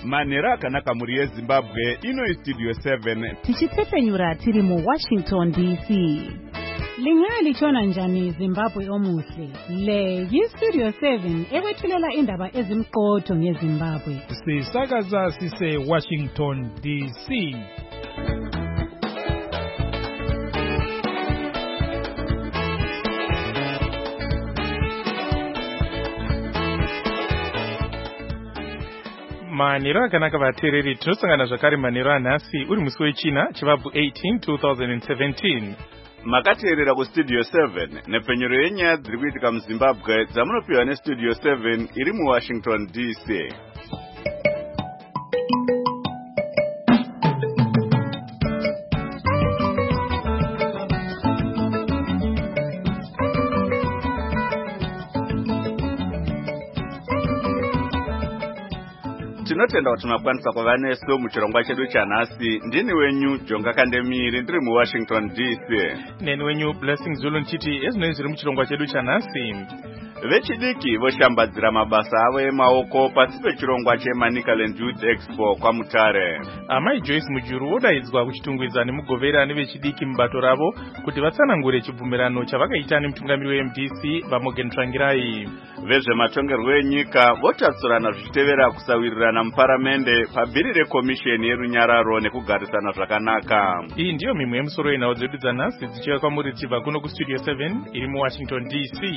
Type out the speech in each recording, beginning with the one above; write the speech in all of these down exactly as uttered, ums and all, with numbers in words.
manhero akanaka muri yeZimbabwe. Ino Studio seven tichitsepenyura tiri mu Washington D C. Lingali chona njani Zimbabwe omuhle. Le yi Studio seven ekwethulela indaba ezimqotho ngeZimbabwe. Sisakaza sise Washington D C. Manhero akanaka vateereri, tinosangana zvakare manhero anhasi uri musi wechina chivabvu eighteen two thousand seventeen. Makateerera ku Studio seven nepfenyuro yenyaya dziri kuitika muZimbabwe dzamunopiwa neStudio seven iri mu Washington D C. Tinotenda kuti makwanisa kuva nesu muchirongwa chedu chanhasi. Ndini wenyu Jonga Kandemiri ndiri mu Washington D C. Neni wenyu Blessing Zulu nchiti ezvinoi zviri muchirongwa chedu chanhasi. Vechidiki voshambadzira mabasa avo emaoko pasi pechirongwa cheManicaland Youth Expo kwaMutare. Amai Joyce Mujuru vodaidzwa kuchitungwidza nemugovera nevechidiki mubato ravo kuti vatsanangure chibvumirano chavakaita nemutungamiri weM D C vaMorgan Tsvangirai. Vezvematongerwo enyika votatsurana zvichitevera kusawirirana muparamende pabhiri rekomisheni yerunyararo nekugarisana zvakanaka. Iyi ndiyo mimwe yemusoro yenhau dzedu dzanhasi dzichiuya kwamuri tichibva kuno kuStudio seven iri mu Washington D C.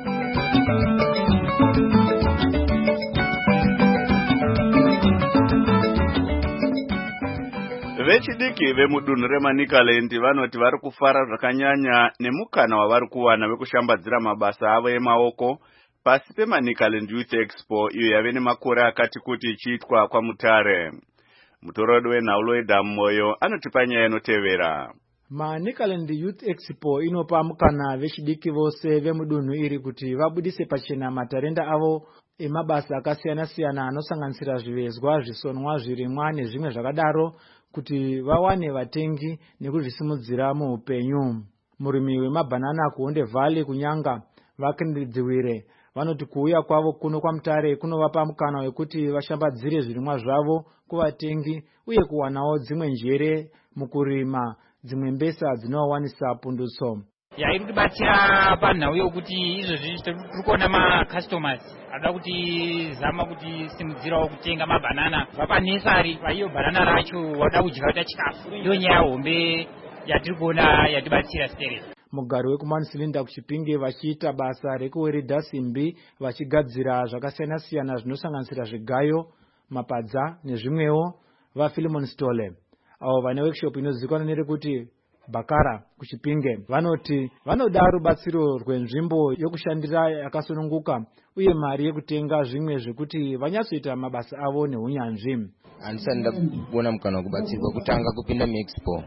Vechidiki vemudunhu reManicaland vanoti vari kufara zvakanyanya nemukana wavari kuwana wekushambadzira mabasa avo emaoko pasi peManicaland Youth Expo iyo yave nemakore akati kuti ichiitwa kwaMutare. Mutorodi wenhau Loida Moyo anotipa nyaya inotevera. Manicaland Youth Expo inopa mukana vechidiki vose vemudunhu iri kuti vabudise pachena matarenda avo emabasa akasiyana siyana anosanganisira zvivezwa, zvisonwa, zvirimwa nezvimwe zvakadaro kuti vawane vatengi nekuzvisimudzira muupenyu. Murimi wemabhanana kuHonde Valley kunyanga vakendidziwire vanoti kuuya kwavo kuno kwaMutare kunovapa mukana wekuti vashambadzire zvirimwa zvavo kuvatengi uye kuwanawo dzimwe njere mukurima dzimwe mbesa dzinowawanisa pundutso. Yairi kutibatsira panhau yokuti izvozvi tiri kuona macustomers ada kuti zama kuti simudzirawo kutenga mabhanana vapanesari paiyo bhanana racho wada kudya kuita chikafu. Ndiyo nyaya hombe yatiri kuona yatibatsira stere. Mugari wekuMansilinda kuChipinge vachiita basa rekuweredha simbi vachigadzira zvakasiyana siyana zvinosanganisira zvigayo, mapadza nezvimwewo vaPhilemon Stole. Avo vane workshop inozivikanwa nerekuti Bakara kuChipinge vanoti vanoda rubatsiro rwenzvimbo yokushandira yakasununguka uye mari yekutenga zvimwe zvekuti vanyatsoita mabasa avo neunyanzvi. Handisati ndakuona mukana wekubatsirwa kutanga kupinda muExpo.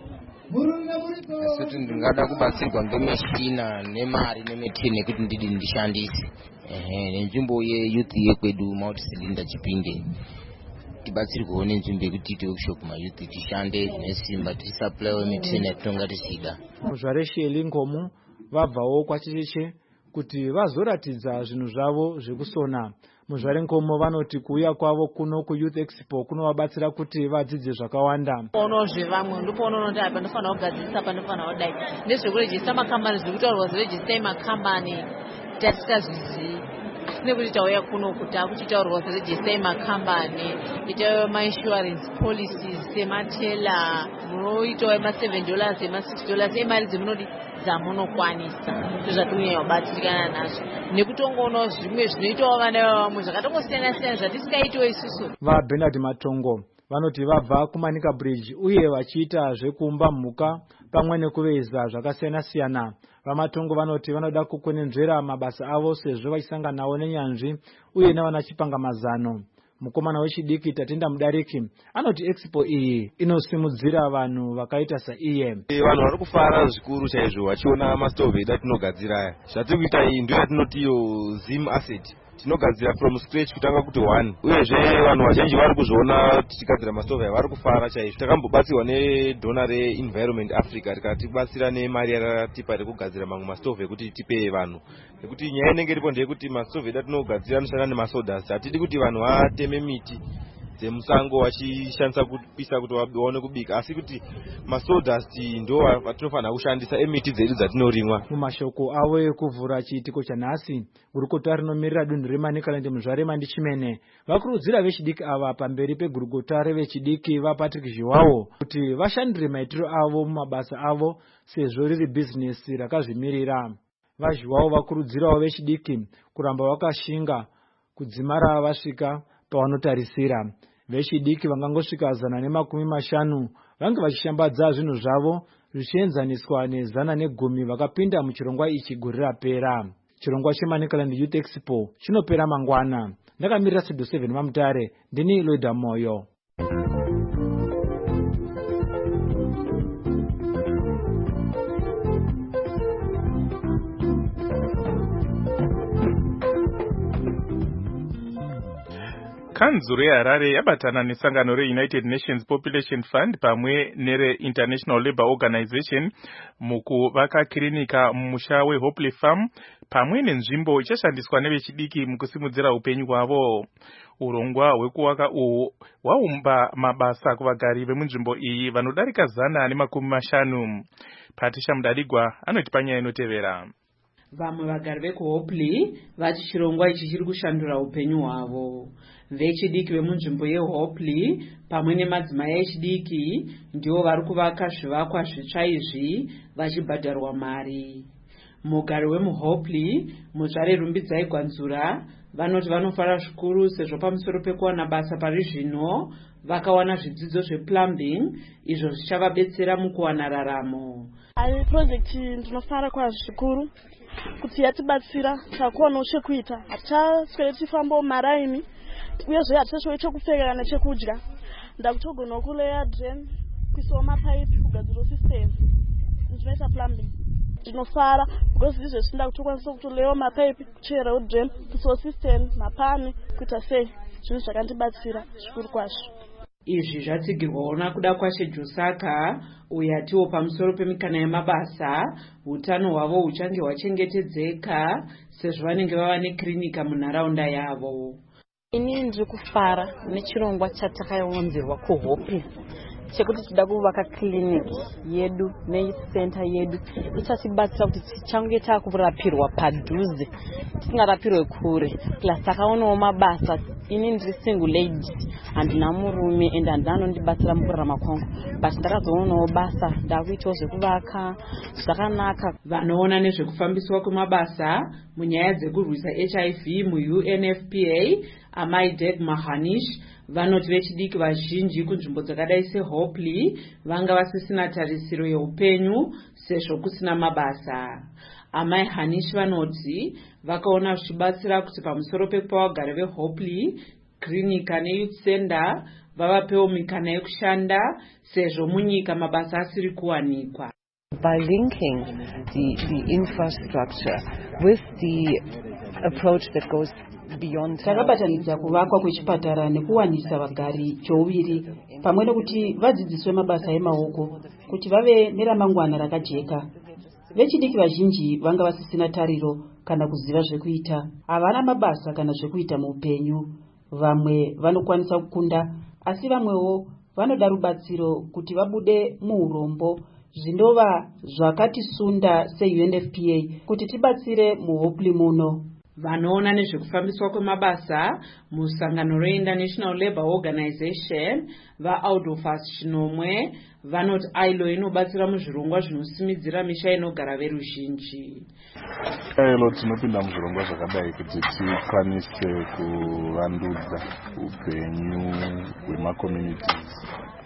Asi ndingada kubatsirwa ngemeshina nemari nemeteni yekuti ndidi ndishandise. Ehe, nenzvimbo yeyouth yekwedu Mount Silinda Chipinge. Tibatsirwawo nenzvimbo yekuti tiite workshop mayouth tishande nesimba tisapulayiwo meteni yatinonga tisida. Muzvaresheli Ngomu vabvawo kwachecheche kuti vazoratidza zvinhu zvavo zvekusona. Muzvare Ngomo vanoti kuuya kwavo kuno kuYouth Expo kunovabatsira kuti vadzidze zvakawanda. Ono zvevamwe ndipo unonoti apa ndofana kugadzirisa apa ndofana kudai. Nezvekurejista makambani zviri kutaurwa zirejista makambani tatisingazvizivi. Nekuti tauya kuno kuti akuchitaurwa zirejista makambani, itayo mainsurance policies sematela, munoitawo ma seven dollars ema six dollars emari dzemunodi dzamunokwanisa. Zvazvatinyanya kubatsirikana nazvo. Nekutongoona zvimwe zvinoitawo vana vamwe zvakatongosiyana siyana zvatisingaitiwo isusu. VaBernard Matongo vanoti vabva kuManika Bridge uye vachiita zvekumba mhuka pamwe nekuveza zvakasiyana siyana. VaMatongo vanoti vanoda kukwenenzvera mabasa avo sezvo vachisanganawo nenyanzvi uye navana chipangamazano. Mukomana wechidiki Tatenda Mudariki anoti Expo iyi inosimudzira vanhu vakaita saiye. Vanhu vari kufara zvikuru chaizvo vachiona mastovhi edu atinogadzira. Zvatiri kuita iyi ndiyo yatinotiyo Zim Asset. Tinogadzira from scratch kutanga kuti one. Uyezve vanhu vazhinji vari kuzviona tichigadzira mastovhi aya vari kufara chaizvo. Takambobatsirwa nedhona reEnvironment Africa rikatibatsira nemari yakatipa rekugadzira mamwe mastovhi ekuti tipe vanhu. Nekuti nyaya inenge iripo ndeyekuti mastovhi edu atinogadzira anoshanda nemasawdust. Hatidi kuti vanhu vateme miti dzemusango vachishandisa kupisa kuti vaone kubika, asi kuti masawdust ndo vatinofanira kushandisa emiti dzedu dzatinorimwa. Mumashoko avo ekuvhura chiitiko chanhasi, gurukota rinomirira dunhu reManicaland Muzvare Mandichimene vakurudzira vechidiki ava pamberi pegurukota revechidiki vaPatrick Zhiwawo kuti vashandire maitiro avo mumabasa avo sezvo riri bhizinesi rakazvimirira. VaZhiwawo vakurudzirawo vechidiki kuramba vakashinga kudzimara vasvika pavanotarisira. Vechidiki vangangosvika zana nemakumi mashanu vange vachishambadza zvinhu zvavo zvichienzaniswa nezana negumi vakapinda muchirongwa ichi gore rapera. Chirongwa cheManicaland Youth Expo chinopera mangwana. Ndakamirira Studio seven Mamutare, ndini Loida Moyo. Kanzuru yeHarare yabatana nesangano reUnited Nations Population Fund pamwe nere International Labour Organization mukuvaka kirinika mumusha weHopley Farm pamwe nenzvimbo ichashandiswa nevechidiki mukusimudzira upenyu hwavo. Urongwa hwekuvaka uhu hwaumba mabasa kuvagari vemunzvimbo iyi vanodarika zana nemakumi mashanu. Patricia Mudadigwa anoti panyaya inotevera. Vamwe vagari vekuHopley vati chirongwa ichi chiri kushandura upenyu hwavo. Vechidiki vemunzvimbo yeHopley pamwe nemadzimai echidiki ndivo vari kuvaka zvivakwa zvitsva izvi vachibhadharwa mari. Mugari wemuHopley Muzvare Rumbidzai Gwanzura vanoti vanofara zvikuru sezvo pamusoro pekuwana basa pari zvino vakawana zvidzidzo zveplumbing izvo zvichavabetsera mukuwana raramo. Ai project ndinofara kwazvo zvikuru kuti yatibatsira takuona chekuita, hatichaswere tichifamba maraini uyezve hatichaswere chekupfeka nechekudya. Ndakutogona kuleya drain, kuisawo mapaipi, kugadzira system ndinoita plumbing. Ndinofara because ndizvo zvinda kutokwanisa kutoleyawo mapaipi, kucherawo drain, kuisawo system, mapani, kuita sei. Zvinhu zvakandibatsira zvikuru kwazvo. Izvi zvatsigirwawo nakuda kwaShejusaka uyo atiwo pamusoro pemikana yemabasa utano hwavo huchange hwachengetedzeka sezvo vanenge vava nekirinika munharaunda yavo. Ini ndiri kufara nechirongwa chatakaonzerwa kuHopley chekuti tida kuvaka kiliniki yedu necenter yedu ichatibatsira kuti tichange takurapirwa padhuze tisingarapirwe kure, plus takaonawo mabasa. Ini ndiri single lady handina murume ende handina anondibatsira mukurarama kwangu, but ndakazoonawo basa ndakuitawo zvekuvaka zvakanaka. Vanoona nezvekufambiswa kwemabasa munyaya dzekurwisa H I V muU N F P A Amai Deg Mahanish vanoti vechidiki vazhinji kunzvimbo dzakadai seHopley vanga vasisina tarisiro yeupenyu sezvo kusina mabasa. Amai Hanish vanoti vakaona zvichibatsira kuti pamusoro pekupa vagari veHopley klinika neYouth Center vavapewo mikana yekushanda sezvo munyika mabasa asiri kuwanikwa. By linking the, the infrastructure with the approach that goes beyond, takabatanidza kuvakwa kwechipatara nekuwanisa vagari chouviri pamwe nekuti vadzidziswe mabasa emaoko kuti vave neramangwana rakajeka. Vechidiki vazhinji vanga vasisina tariro kana kuziva zvekuita, havana mabasa kana zvekuita muupenyu. Vamwe vanokwanisa kukunda asi vamwewo vanoda rubatsiro kuti vabude muurombo. Zvinova zvakatisunda seU N F P A kuti tibatsire muHopley muno. Vanoona nezvekufambiswa kwemabasa musangano reInternational Labour Organization vaAudofas Chinomwe vanoti ailo inobatsira muzvirongwa zvinosimudzira misha inogara veruzhinji. Ailo tinopinda muzvirongwa zvakadai kuti tikwanise kuvandudza upenyu hwemacommunities,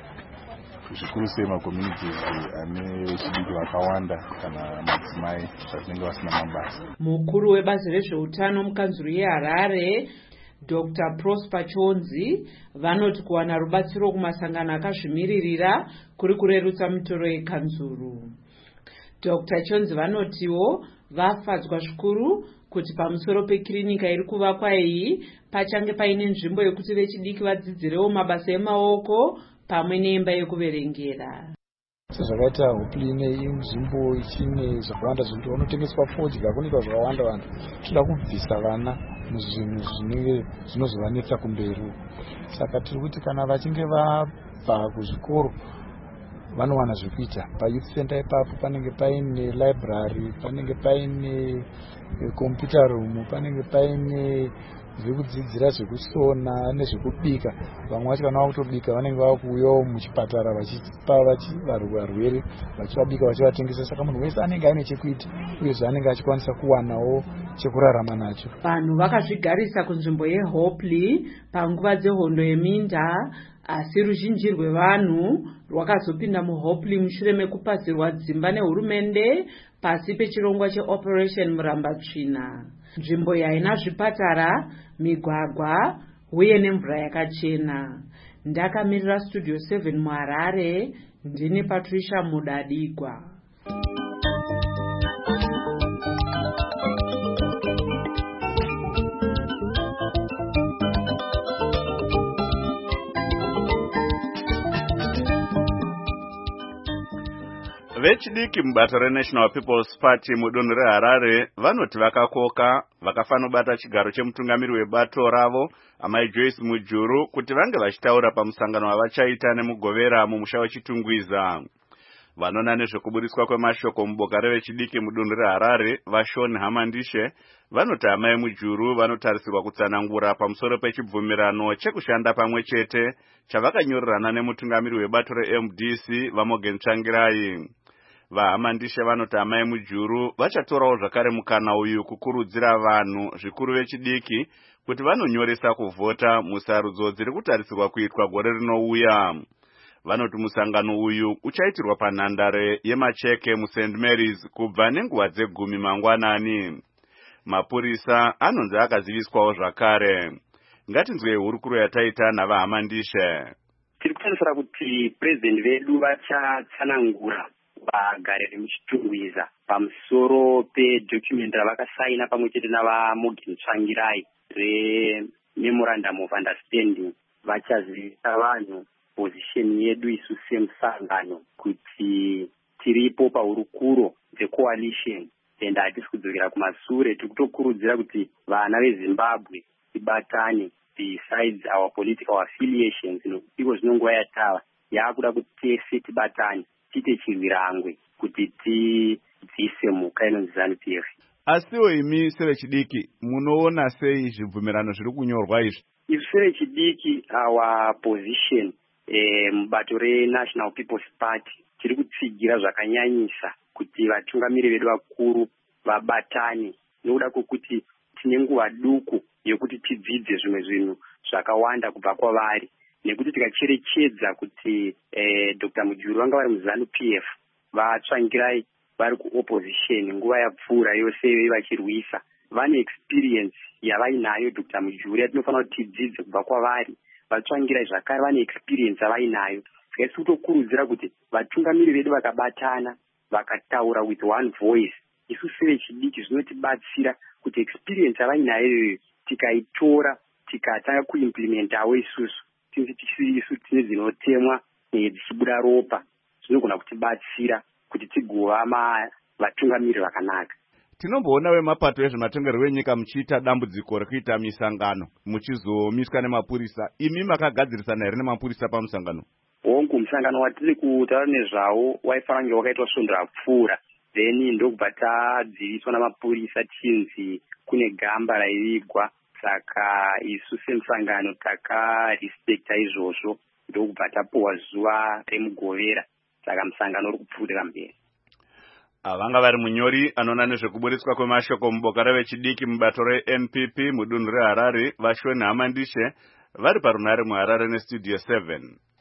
zvikuru sei macommunities ane vechidiki vakawanda kana madzimai zvatinenge vasina mabasa. Mukuru webazi rezveutano mukanzuru yeHarare Doctor Prosper Chonzi vanoti kuwana rubatsiro kumasangano akazvimiririra kuri kurerutsa mitoro yekanzuru. Doctor Chonzi vanotiwo vafadzwa zvikuru kuti pamusoro pekirinika iri kuvakwa iyi pachange paine nzvimbo yekuti vechidiki vadzidzirewo mabasa emaoko pamwe neimba yekuverengera. Sezvakaita Hopley nenzvimbo ichine zvakawanda zvinhu vanotengeswa fodya kunoitwa zvakawanda vanhu toda kubvisa vana muzvinhu zvinenge zvinozovanetsa kumberi. Saka tiri kuti kana vachinge vabva kuzvikoro vanowana zvekuita. Payouth center ipapo panenge paine library, panenge paine computer room, panenge paine zvekudzidzira zvekusona nezvekubika. Vamwe vacho vanowa kutobika vanenge vakuuyawo muchipatara vachipa varwere vachivabika vachivatengesa. Saka munhu wese anenge aine chekuita uyezve anenge achikwanisa kuwanawo chekurarama nacho. Vanhu vakazvigarisa kunzvimbo yeHopley panguva dzehondo yeminda, asi ruzhinji rwevanhu rwakazopinda muHopley mushure mekupasirwa dzimba nehurumende pasi pechirongwa cheOperation Murambatsvina. Nzvimbo yaina zvipatara, migwagwa uye nemvura yakachena. Ndakamirira Studio seven muHarare, ndini Patricia Mudadigwa. Vechidiki mubato reNational People's Party mudunhu reHarare vanoti vakakoka vakafanobata chigaro chemutungamiri webato ravo Amai Joyce Mujuru kuti vange vachitaura pamusangano wavachaita nemugovera mumusha weChitungwiza. Vanona nezvekuburiswa kwemashoko muboka revechidiki mudunhu reHarare vaShaun Hamandishe vanoti Amai Mujuru vanotarisirwa kutsanangura pamusoro pechibvumirano chekushanda pamwe chete chavakanyorerana nemutungamiri webato reM D C vaMorgan Tsvangirai. VaHamandishe vanoti Amai Mujuru vachatorawo zvakare mukana uyu kukurudzira vanhu zvikuru vechidiki kuti vanonyoresa kuvhota musarudzo dziri kutarisirwa kuitwa gore rinouya. Vanoti musangano uyu uchaitirwa panhandare yeMacheke muSaint Mary's kubva nenguva dzegumi mangwanani. Mapurisa anonzi akaziviswawo zvakare. Ngatinzwe hurukuro yataita navaHamandishe. Tiri kutarisira kuti president vedu vachatsanangura vagari vemuChitungwiza pamusoro pedocument ravakasaina pamwe chete navaMorgan Tsvangirai rememorandum of understanding. Vachazivisa vanhu position yedu isu semusangano kuti tiripo pahurukuro dzecoalition and hatisi kudzokera kumashure. Tiri kutokurudzira kuti vana veZimbabwe tibatane besides our political affiliations. Iko zvinonguva yatava yakuda kuti tese tibatane tite chirwirangwe kuti tidzise muka inonzi ZANU P F. Asiwo imi sevechidiki munoona sei zvibvumirano zviri kunyorwa izvi? Isu sevechidiki our position eh, mubato reNational People's Party tiri kutsigira zvakanyanyisa kuti vatungamiri vedu vakuru vabatane nokuda kwokuti tine nguva duku yokuti tidzidze zvimwe zvinhu zvakawanda kubva kwavari, nekuti tikacherechedza kuti eh, Doctor Mujuru vanga vari muZANU P F, vaTsvangirai vari kuopposition nguva yapfuura yose vachirwisa, vane experience yavainayo Doctor Mujuru yatinofanira kuti tidzidze kubva kwavari. VaTsvangirai zvakare vane experience yavainayo. Tikasi kutokurudzira kuti vatungamiri vedu vakabatana vakataura with one voice, isu sevechidiki zvinotibatsira kuti experience yavainayo tikaitora tikatanga kuimplementawo isusu isu tine dzinotemwa dzichibuda ropa, zvinogona kutibatsira kuti tigova vatungamiri vakanaka. Tinomboona vemapato ezvematongerwo enyika muchiita dambudziko rekuita misangano muchizomiswa nemapurisa. Imi makagadzirisana here nemapurisa pamusangano? Hongu, musangano watiri kutaura nezvawo waifanira kunge wakaitwa svondo rapfuura, then ndokubva tadziviswa namapurisa chinzi kune gamba raivigwa. Saka isu semusangano takarespecta izvozvo ndokubva tapuwa zuva remugovera. Saka musangano uri kupfuurira mberi. Vanga vari munyori anoona nezvekuburiswa kwemashoko muboka revechidiki mubato reN P P mudunhu reHarare vaShaun Hamandishe vari parunare muHarare neStudio seven.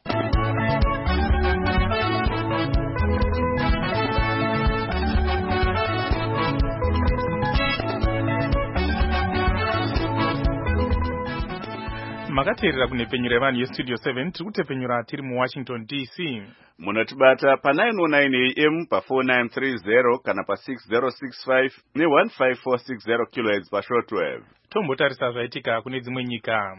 Makateerera kunepenyura yevanhu yeStudio seven tiri kutepenyura tiri muWashington D C. Munotibata pa nine oh nine A M pa four nine three zero kana pa six zero six five ne one five four six zero kilohertz pa shortwave. Tombotarisa zvaitika kune dzimwe nyika.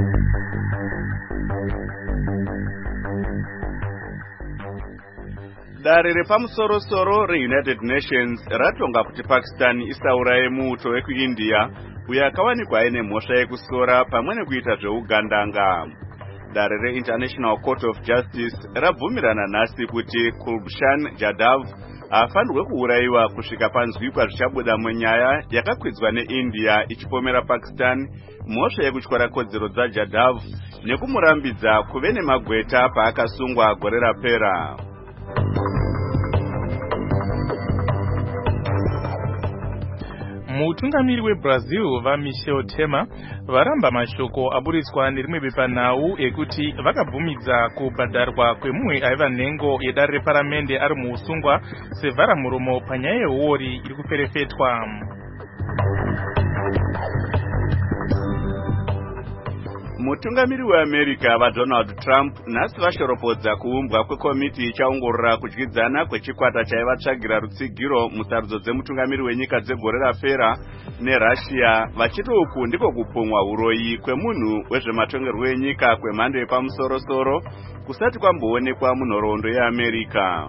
Dare repamusoro-soro reUnited Nations ratonga kuti Pakistan isauraye muuto wekuIndia uyo akawanikwa aine mhosva yekusora pamwe nekuita zveugandanga. Dare reInternational Court of Justice rabvumirana nhasi kuti Kulbshan Jadhav afanirwe kuurayiwa kusvika panzwikwa zvichabuda munyaya yakakwidzwa neIndia ichipomera Pakistan mhosva yekutyora kodzero dzaJadhav nekumurambidza kuve nemagweta paakasungwa gore rapera. Mutungamiri weBrazil vaMichel Temer varamba mashoko aburiswa nerimwe bepanhau ekuti vakabvumidza kubhadharwa kwemumwe aiva nhengo yedare reparamende ari muusungwa sevharamuromo panyaya yehuori iri kuferefetwa. Mutungamiri weAmerica vaDonald Trump nhasi vashoropodza kuumbwa kwekomiti ichaongorora kudyidzana kwechikwata chaivatsvagira rutsigiro musarudzo dzemutungamiri wenyika dzegore rapera neRussia, vachiti uku ndiko kupumwa uroyi kwemunhu wezvematongerwo enyika kwemhando yepamusoro-soro kusati kwamboonekwa munhoroondo yeAmerica.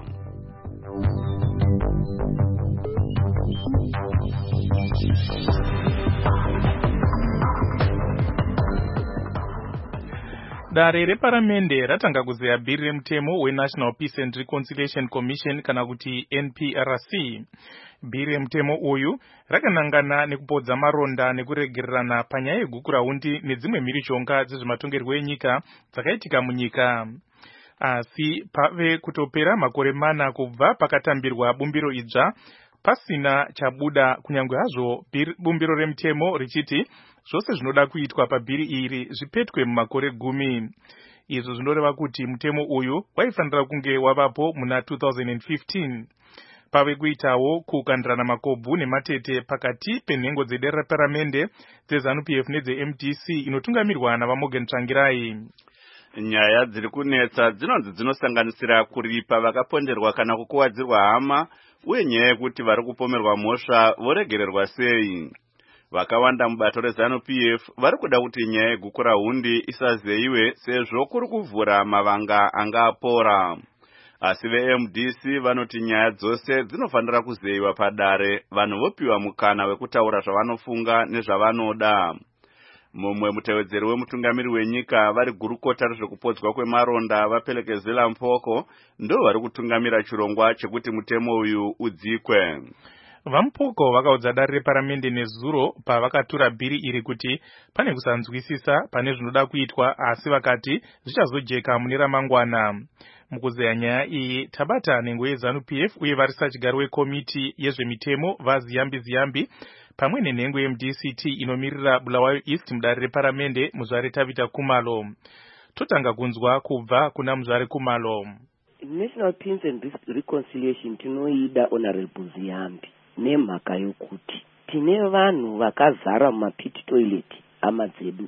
Dare reparamende ratanga kuzeya bhiri remutemo weNational Peace and Reconciliation Commission kana kuti N P R C. Bhiri remutemo uyu rakanangana nekupodza maronda nekuregererana panyaya yegukurahundi nedzimwe mhirizhonga dzezvematongerwo enyika dzakaitika munyika. Asi pave kutopera makore mana kubva pakatambirwa bumbiro idzva pasina chabuda, kunyange hazvo bumbiro remutemo richiti zvose zvinoda kuitwa pabhiri iri zvipetwe mumakore gumi. Izvo zvinoreva kuti mutemo uyu waifanira kunge wavapo muna two thousand fifteen. Pave kuitawo kukandirana makobvu nematete pakati penhengo dzedare reparamende dzeZANU P F nedzeM D C inotungamirwa navaMorgan Tsvangirai. Nyaya dziri kunetsa dzinonzi dzinosanganisira kuripa vakaponderwa kana kukuwadzirwa hama uye nyaya yekuti vari kupomerwa mhosva voregererwa sei. Vakawanda mubato reZANU P F vari kuda kuti nyaya yegukurahundi isazeyiwe sezvo kuri kuvhura mavanga angapora. Asi veM D C vanoti nyaya dzose dzinofanira kuzeyiwa padare, vanhu vopiwa mukana wekutaura zvavanofunga nezvavanoda. Mumwe mutevedzeri wemutungamiri wenyika vari gurukota rezvekupodzwa kwemaronda vaPhelekezela Mpoko ndo vari kutungamira chirongwa chekuti mutemo uyu udzikwe. VaMpoko vakaudza dare reparamende nezuro pavakatura bhiri iri kuti pane kusanzwisisa pane zvinoda kuitwa, asi vakati zvichazojeka mune ramangwana. Mukuzeya nyaya iyi tabata nhengo yeZANU P F uye varisa chigaro wekomiti yezvemitemo vaZiyambi Ziyambi pamwe nenhengo yeM D C T inomirira Bulawayo East mudare reparamende muzvare Tabita Kumalo. Totanga kunzwa kubva kuna muzvare Kumalo. National Peace and Reconciliation tinoida Honorable Ziyambi nemhaka yokuti tine vanhu vakazara mumapit toilet hama dzedu.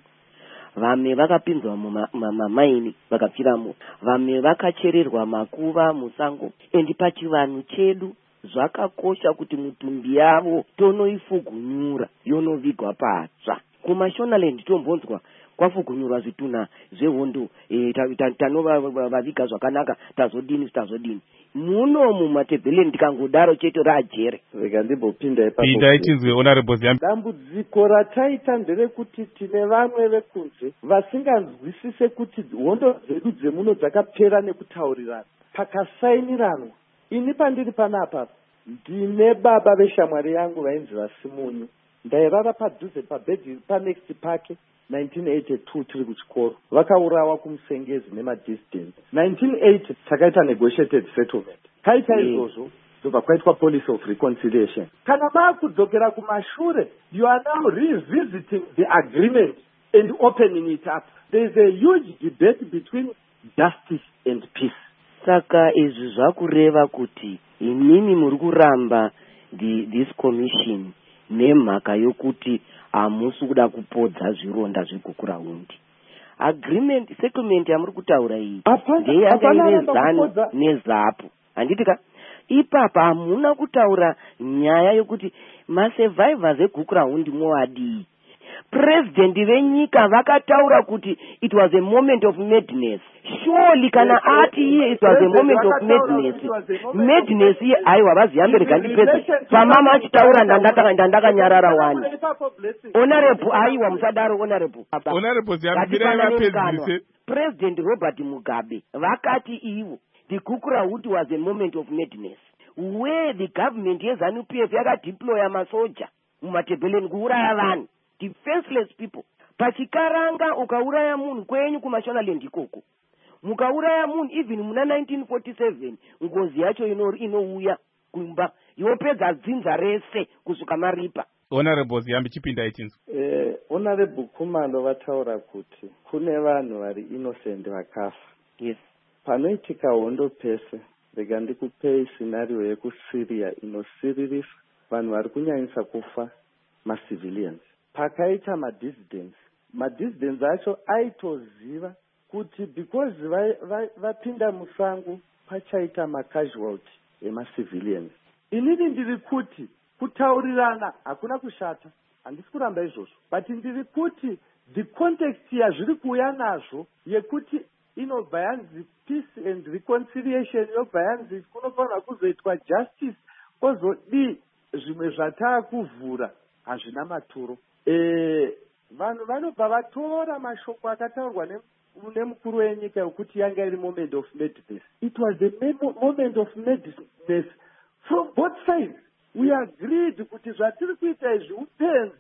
Vamwe vakapinzwa mumamaini vakapfiramo, vamwe vakachererwa makuva musango. Endi pachivanhu chedu zvakakosha kuti mutumbi yavo tonoifugunyura yonovigwa patsva. Kumashonaland tombonzwa kwafugunyurwa zvituna zvehondo, e, tanovaviga zvakanaka, tazodini tazodini. Muno mumatebheleni tikangodaro chete rajere. Vikandibopinda ipapo. Pinda itinzwe Honorable Ziyambi. Dambudziko rataita nderekuti tine vamwe vekunze vasinganzwisise kuti hondo dzedu dzemuno dzakapera nekutaurirana. Pakasainiranwa. Ini pandiri panapa ndine baba veshamwari yangu vainzi Vasimunyu. Ndairara padhuze pabhedhi panext pake nineteen eighty-two tiri kuchikoro. Vakaurawa kumusengezi nemadistance. nineteen eighty takaita negotiated settlement. Kaita izvozvo zobva kwaitwa policy of reconciliation. Kana maakudzokera kumashure, you are now revisiting the agreement and opening it up. There is a huge debate between justice and peace. Saka izvi zvakureva kuti inini muri kuramba this commission nemhaka yokuti hamusi kuda kupodza zvironda zvegukurahundi. Agreement settlement yamuri kutaura iyi ndeyakaine ZANU neZAPU. Handitika ipapa hamuna kutaura nyaya yokuti masurvivors egukurahundi mwowadii. president venyika vakataura kuti it was a moment of madness. Surely kana ati iye it was a moment of madness, madness iye aiwa vaziambe regandi president pamama achitaura ndandakanyarara wani. Honorable aiwa musadaro honorable. Honorable ziambire vapedzise. President Robert Mugabe vakati ivo the Kukurahuti was a moment of madness where the government yeZANU P F yakadeploya masoja mumatebheleni kuuraya vanhu, defenseless people. Pachikaranga ukauraya munhu kwenyu kumashonaland ikoko, mukauraya munhu even muna nineteen forty-seven ngozi yacho inouya kumba yopedza dzinza rese kusvika maripa. Honorable Ziambi chipinda ichinzo. Eh, Honorable Khumalo vataura kuti kune vanhu vari innocent vakafa. Yes. Panoitika hondo pese, rega ndikupei scenario yekuSyria inosiririsa vanhu vari kunyanyisa kufa macivilians. Pakaita madissidents, madissidents acho aitoziva kuti because vapinda musango pachaita macasualty emacivilians. Inini ndiri kuti kutaurirana hakuna kushata, handisi kuramba izvozvo, but ndiri kuti the context yazviri kuuya nazvo yekuti inobva yanzi peace and reconciliation, inobva yanzi kunofanira kuzoitwa justice, kozodi zvimwe zvatakuvhura hazvina maturo. E, vanhu vanobva vatora mashoko akataurwa nemukuru wenyika yokuti yanga iri moment of madness. It was a moment of madness from both sides. We agreed kuti zvatiri kuita izvi upenzi.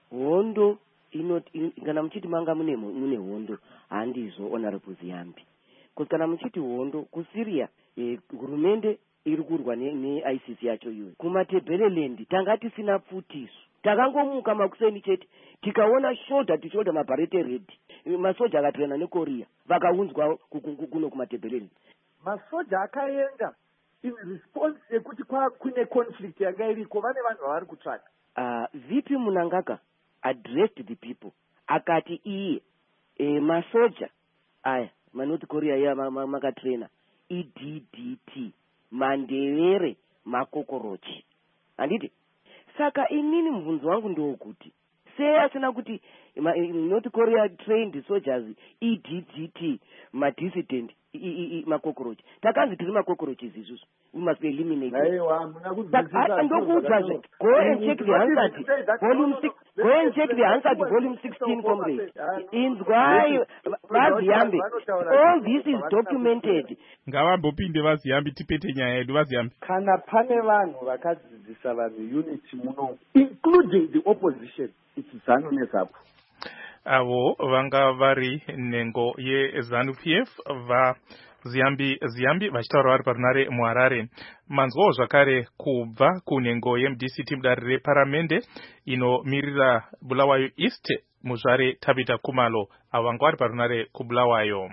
Hondo inoti kana muchiti manga mune mune hondo handizvo honorable Ziambi. Kuti kana muchiti hondo kuSyria hurumende iri kurwa ne-I C C yacho iwe. Kumatebheleland tanga tisina pfutiso. Takangomuka makuseni chete tikaona shoulder to shoulder mabarete red. Masoja akatrena neKorea vakaunzwa kuno kumatebheleland. Masoja akaenda in response yekuti kwa kune conflict yanga iriko vane vanhu vavari kutsvaka. Uh, V P Munangaka addressed the people. Akati iye e, masoja aya manoti Korea ya makatrena E D D T mandevere makokorochi. Anditi? Saka inini mvunzo wangu ndokuti sei asina kuti North Korea trained soldiers E D D T ma dissident makokorochi. Takanzi tiri makokorochi izvizvo. We must be eliminated. Aiwa muna kudzidzisa ndokuudzazve. Go and check the answer. Volume six. Go and check the answer to volume sixteen, comrade. Inzwai vaziambi. All this is documented. Ngavambopinde vaziambi tipete nyaya yedu vaziambi. Kana pane vanhu vakadzidzisa vanhu unity muno, including the opposition, it's ZANU neZAPU. Avo vanga vari nengo yeZANU P F va Ziambi Ziambi vachitaura vari parunare muHarare. Manzwawo zvakare kubva kunengo yeM D C T mudare reparamende inomirira Bulawayo East muzvare Tabita Khumalo avo vanga vari parunare kuBulawayo.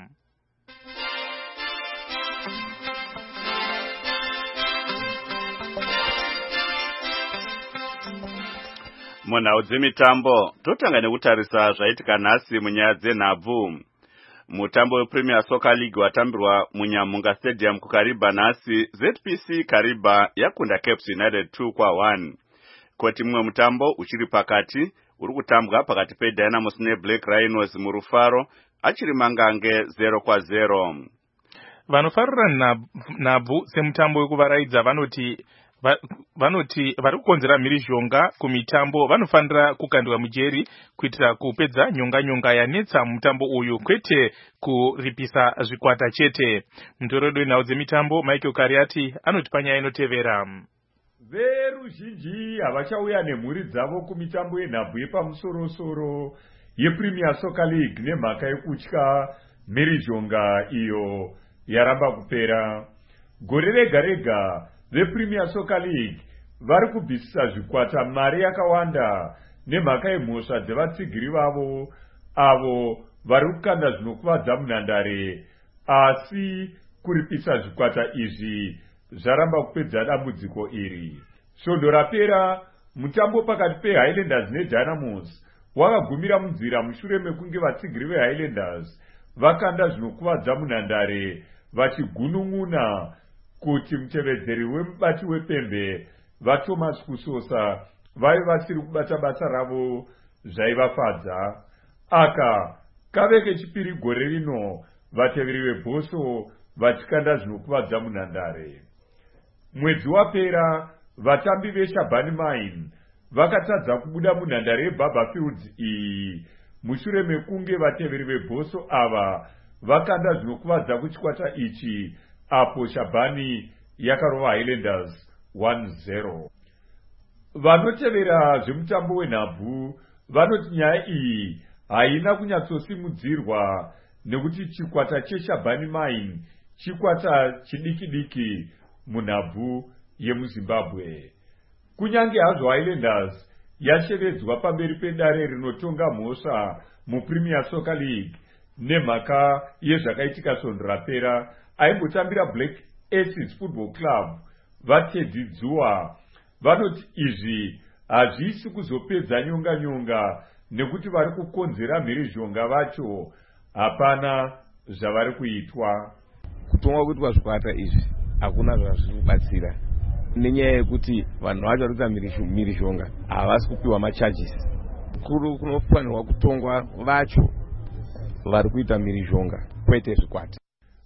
Munhau dzemitambo totanga nekutarisa zvaitika nhasi munyaya dzenhabvu. Mutambo wePremier Soccer League watambirwa muNyamunga Stadium kuKariba nhasi, Z P C Kariba yakunda Caps United two kwa one. Koti mumwe mutambo uchiri pakati uri kutambwa pakati peDynamos neBlack Rhinos muRufaro achiri mangange zero kwa zero. Vanofarira nhabvu semutambo wekuvaraidza vanoti vanoti vari kukonzera mhirizhonga kumitambo vanofanira kukandwa mujeri kuitira kupedza nyonga nyonga yanetsa mutambo uyu, kwete kuripisa zvikwata chete. Mutorodo wenhau dzemitambo Michael Kariati anoti panyaya inotevera. Veruzhinji havachauya nemhuri dzavo kumitambo yenhabvu yepamusorosoro yePremier Soccer League nemhaka yekutya mhirizhonga iyo yaramba kupera. Gore rega rega vePremier Soccer League vari kubvisisa zvikwata mari yakawanda nemhaka yemhosva dzevatsigiri vavo avo vari kukanda zvinokuvadza munhandare, asi kuripisa zvikwata izvi zvaramba kupedza dambudziko iri. Svondo rapera mutambo pakati peHighlanders neDynamos wakagumira munzira mushure mekunge vatsigiri veHighlanders vakanda zvinokuvadza munhandare vachigunun'una kuti mutevedzeri wemubati wepembe vaThomas Kusosa vaive vasiri kubata basa ravo zvaivafadza. Aka kave kechipiri gore rino vateveri vebhoso vachikanda zvinokuvadza munhandare. Mwedzi wapera vatambi veShabani Mine vakatadza kubuda munhandare yeBaba Fields iyi mushure mekunge vateveri vebhoso ava vakanda zvinokuvadza kuchikwata ichi apo Shabani yakarova Highlanders one zero. Vanotevera zvemutambo wenhabvu vanoti nyaya iyi haina kunyatsosimudzirwa nekuti chikwata cheShabani Mine chikwata chidiki diki munhabvu yemuZimbabwe. Kunyange hazvo Highlanders yashevedzwa pamberi pedare rinotonga mhosva muPremier Soccer League nemhaka yezvakaitika svondo rapera, aimbotambira Black Aces Football Club vaTeddy Dzuwa vanoti izvi hazvisi kuzopedza nyonga nyonga nekuti vari kukonzera mhirizhonga vacho hapana zvavari kuitwa. Kutongwa kuitwa zvikwata izvi hakuna zvazviri kubatsira nenyaya yekuti vanhu vacho vari kuita mhirizhonga havasi kupiwa macharges. Kuru kunofanirwa kutongwa vacho vari kuita mhirizhonga kwete zvikwata.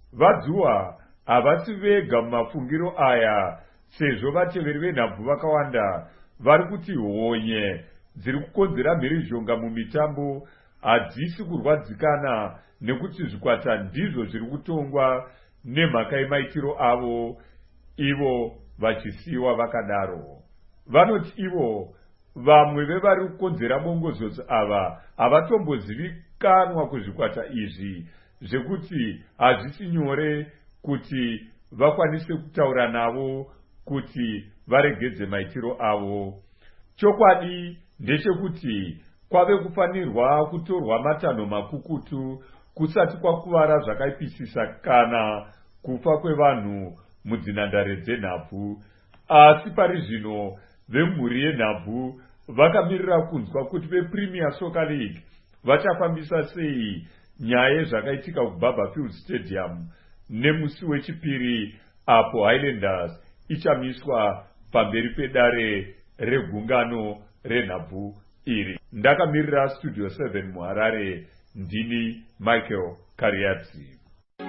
Vadzuwa havasi vega mumafungiro aya, sezvo vateveri venhabvu vakawanda vari kuti honye dziri kukonzera mhirizhonga mumitambo hadzisi kurwadzikana nekuti zvikwata ndizvo zviri kutongwa nemhaka yemaitiro avo, ivo vachisiyiwa vakadaro. Vanoti ivo vamwe vevari kukonzera bongozodzo ava havatombozivikanwa kuzvikwata izvi, zvekuti hazvisi nyore kuti vakwanise kutaura navo kuti varegedze maitiro avo. Chokwadi ndechekuti kwave kufanirwa kutorwa matanho makukutu kusati kwakuvara zvakaipisisa kana kufa kwevanhu mudzinhandare dzenhabvu. Asi pari zvino vemhuri yenhabvu vakamirira kunzwa kuti vePremier Soccer League vachafambisa sei nyaya yezvakaitika kuBaba Fields Stadium nemusi wechipiri apo Highlanders ichamiswa pamberi pedare regungano renhabvu iri. Ndakamirira Studio seven muHarare, ndini Michael Kariatsi.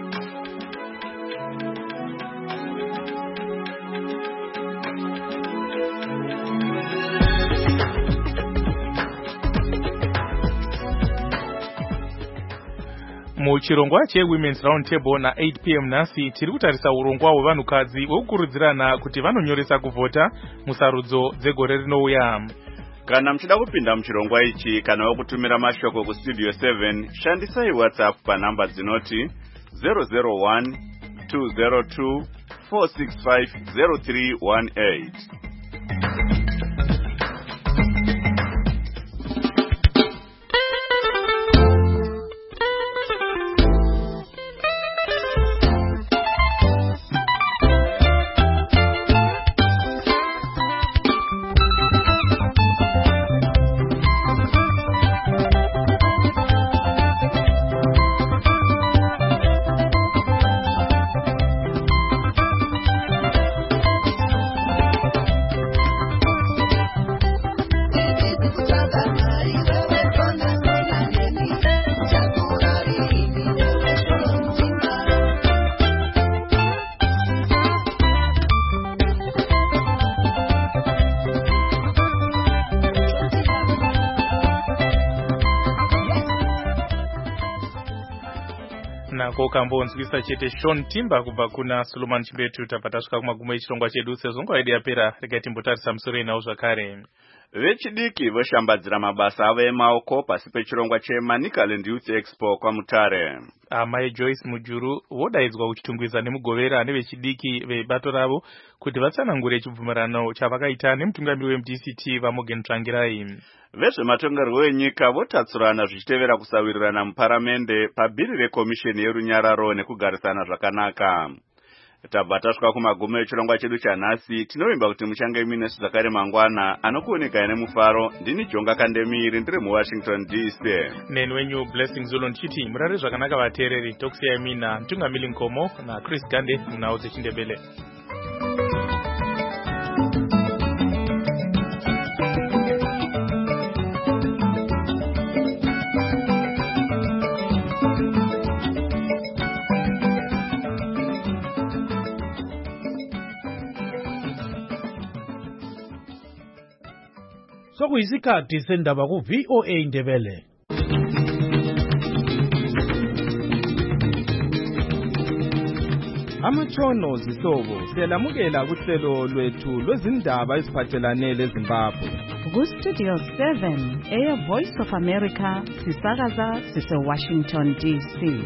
Muchirongwa cheWomen's Roundtable na eight p m nhasi tiri kutarisa urongwa hwevanhukadzi hwekukurudzirana kuti vanonyoresa kuvhota musarudzo dzegore rinouya. Kana muchida kupinda muchirongwa ichi kana wokutumira mashoko kuStudio seven, shandisai WhatsApp panhamba dzinoti zero zero one two zero two four six five zero three one eight. Nako kambonzwisa chete Sean Timber kubva kuna Solomon Chibetu. Tabva tasvika kumagumo echirongwa chedu, sezvo nguva yedu yapera regai timbotarisa musoro inawo zvakare. Vechidiki voshambadzira mabasa avo emaoko pasi pechirongwa cheManicaland Youth Expo kwaMutare. Amai Joyce Mujuru vodaidzwa kuchitungwiza nemugovera nevechidiki vebato ravo kuti vatsanangure chibvumirano chavakaita nemutungamiri weMD C T vaMorgan Tsvangirai. Vezvematongerwo enyika votatsurana zvichitevera kusawirirana muparamende pabhiri rekomisheni yerunyararo nekugarisana zvakanaka. Tabva tasvika kumagumo echirongwa chedu chanhasi. Tinovimba kuti muchange muinesu zvakare mangwana. Anokuoneka nemufaro ndini Jonga Kandemiri, ndiri muWashington D C. Neni wenyu Blessing Zulu ndichiti murare zvakanaka vateereri. Tokusiyai mina Mtungamili Nkomo na Chris Gande munhau dzeChindebele. Sokuyisikhathi sendaba ku V O A Ndebele. Amatshono zihlobo siyalamukela kuhlelo lwethu lwezindaba eziphathelane leZimbabwe. Ku Studio seven eya Voice of America sisakaza sise Washington D C.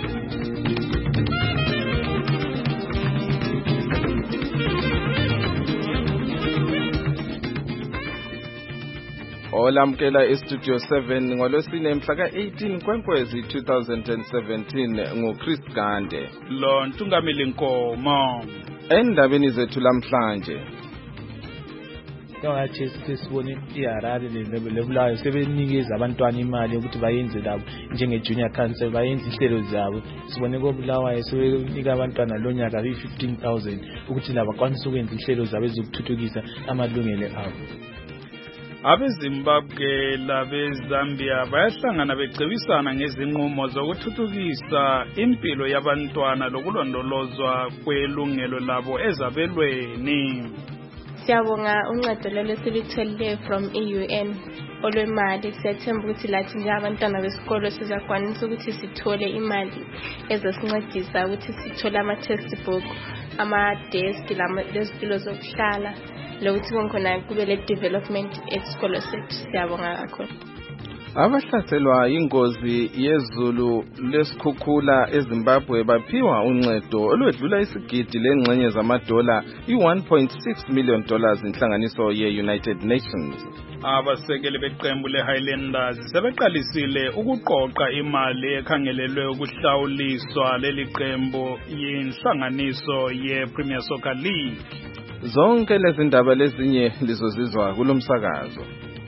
Olamukela eStudio seven ngolwesine mhla ka eighteen Nkwenkwezi two thousand seventeen nguChris Gande. Lo Ntungamili Nkomo. Endabeni zethu lamhlanje. Yawathi sisibone iHarare lebulayo sebenikeza abantwana imali ukuthi bayenze labo njenge junior council bayenze ihlelo zabo. Sibone kobulawayo sebenika abantwana lonyaka be fifteen thousand ukuthi laba kwanisa ukwenza ihlelo zabo ezokuthuthukisa amalungelo abo. AbeZimbabwe labeZambia bayahlangana becebisana ngezinqumo zokuthuthukisa impilo yabantwana lokulondolozwa kwelungelo labo ezabelweni. Siyabonga uncedo lelo silithole from E U N olwemali. Siyathemba ukuthi lathi nje abantwana besikolo sizakwanisa ukuthi sithole imali ezosincedisa ukuthi sithole ama-textbook, ama-desk, lezitulo zokuhlala, lokuthi konkhona kube le development esikolo sethu. Siyabonga kakhulu. Abahlaselwa ingozi yezulu lesikhukhula eZimbabwe baphiwa uncedo olwedlula isigidi lengxenye zamadola i-one point six million dollars inhlanganiso ye-United Nations. Abasekeli beqembu le-Highlanders sebeqalisile ukuqoqa imali ekhangelelwe ukuhlawuliswa leli qembu yinhlanganiso ye-Premier Soccer League. Zonke lezi ndaba lezinye lizozizwa kulomsakazo.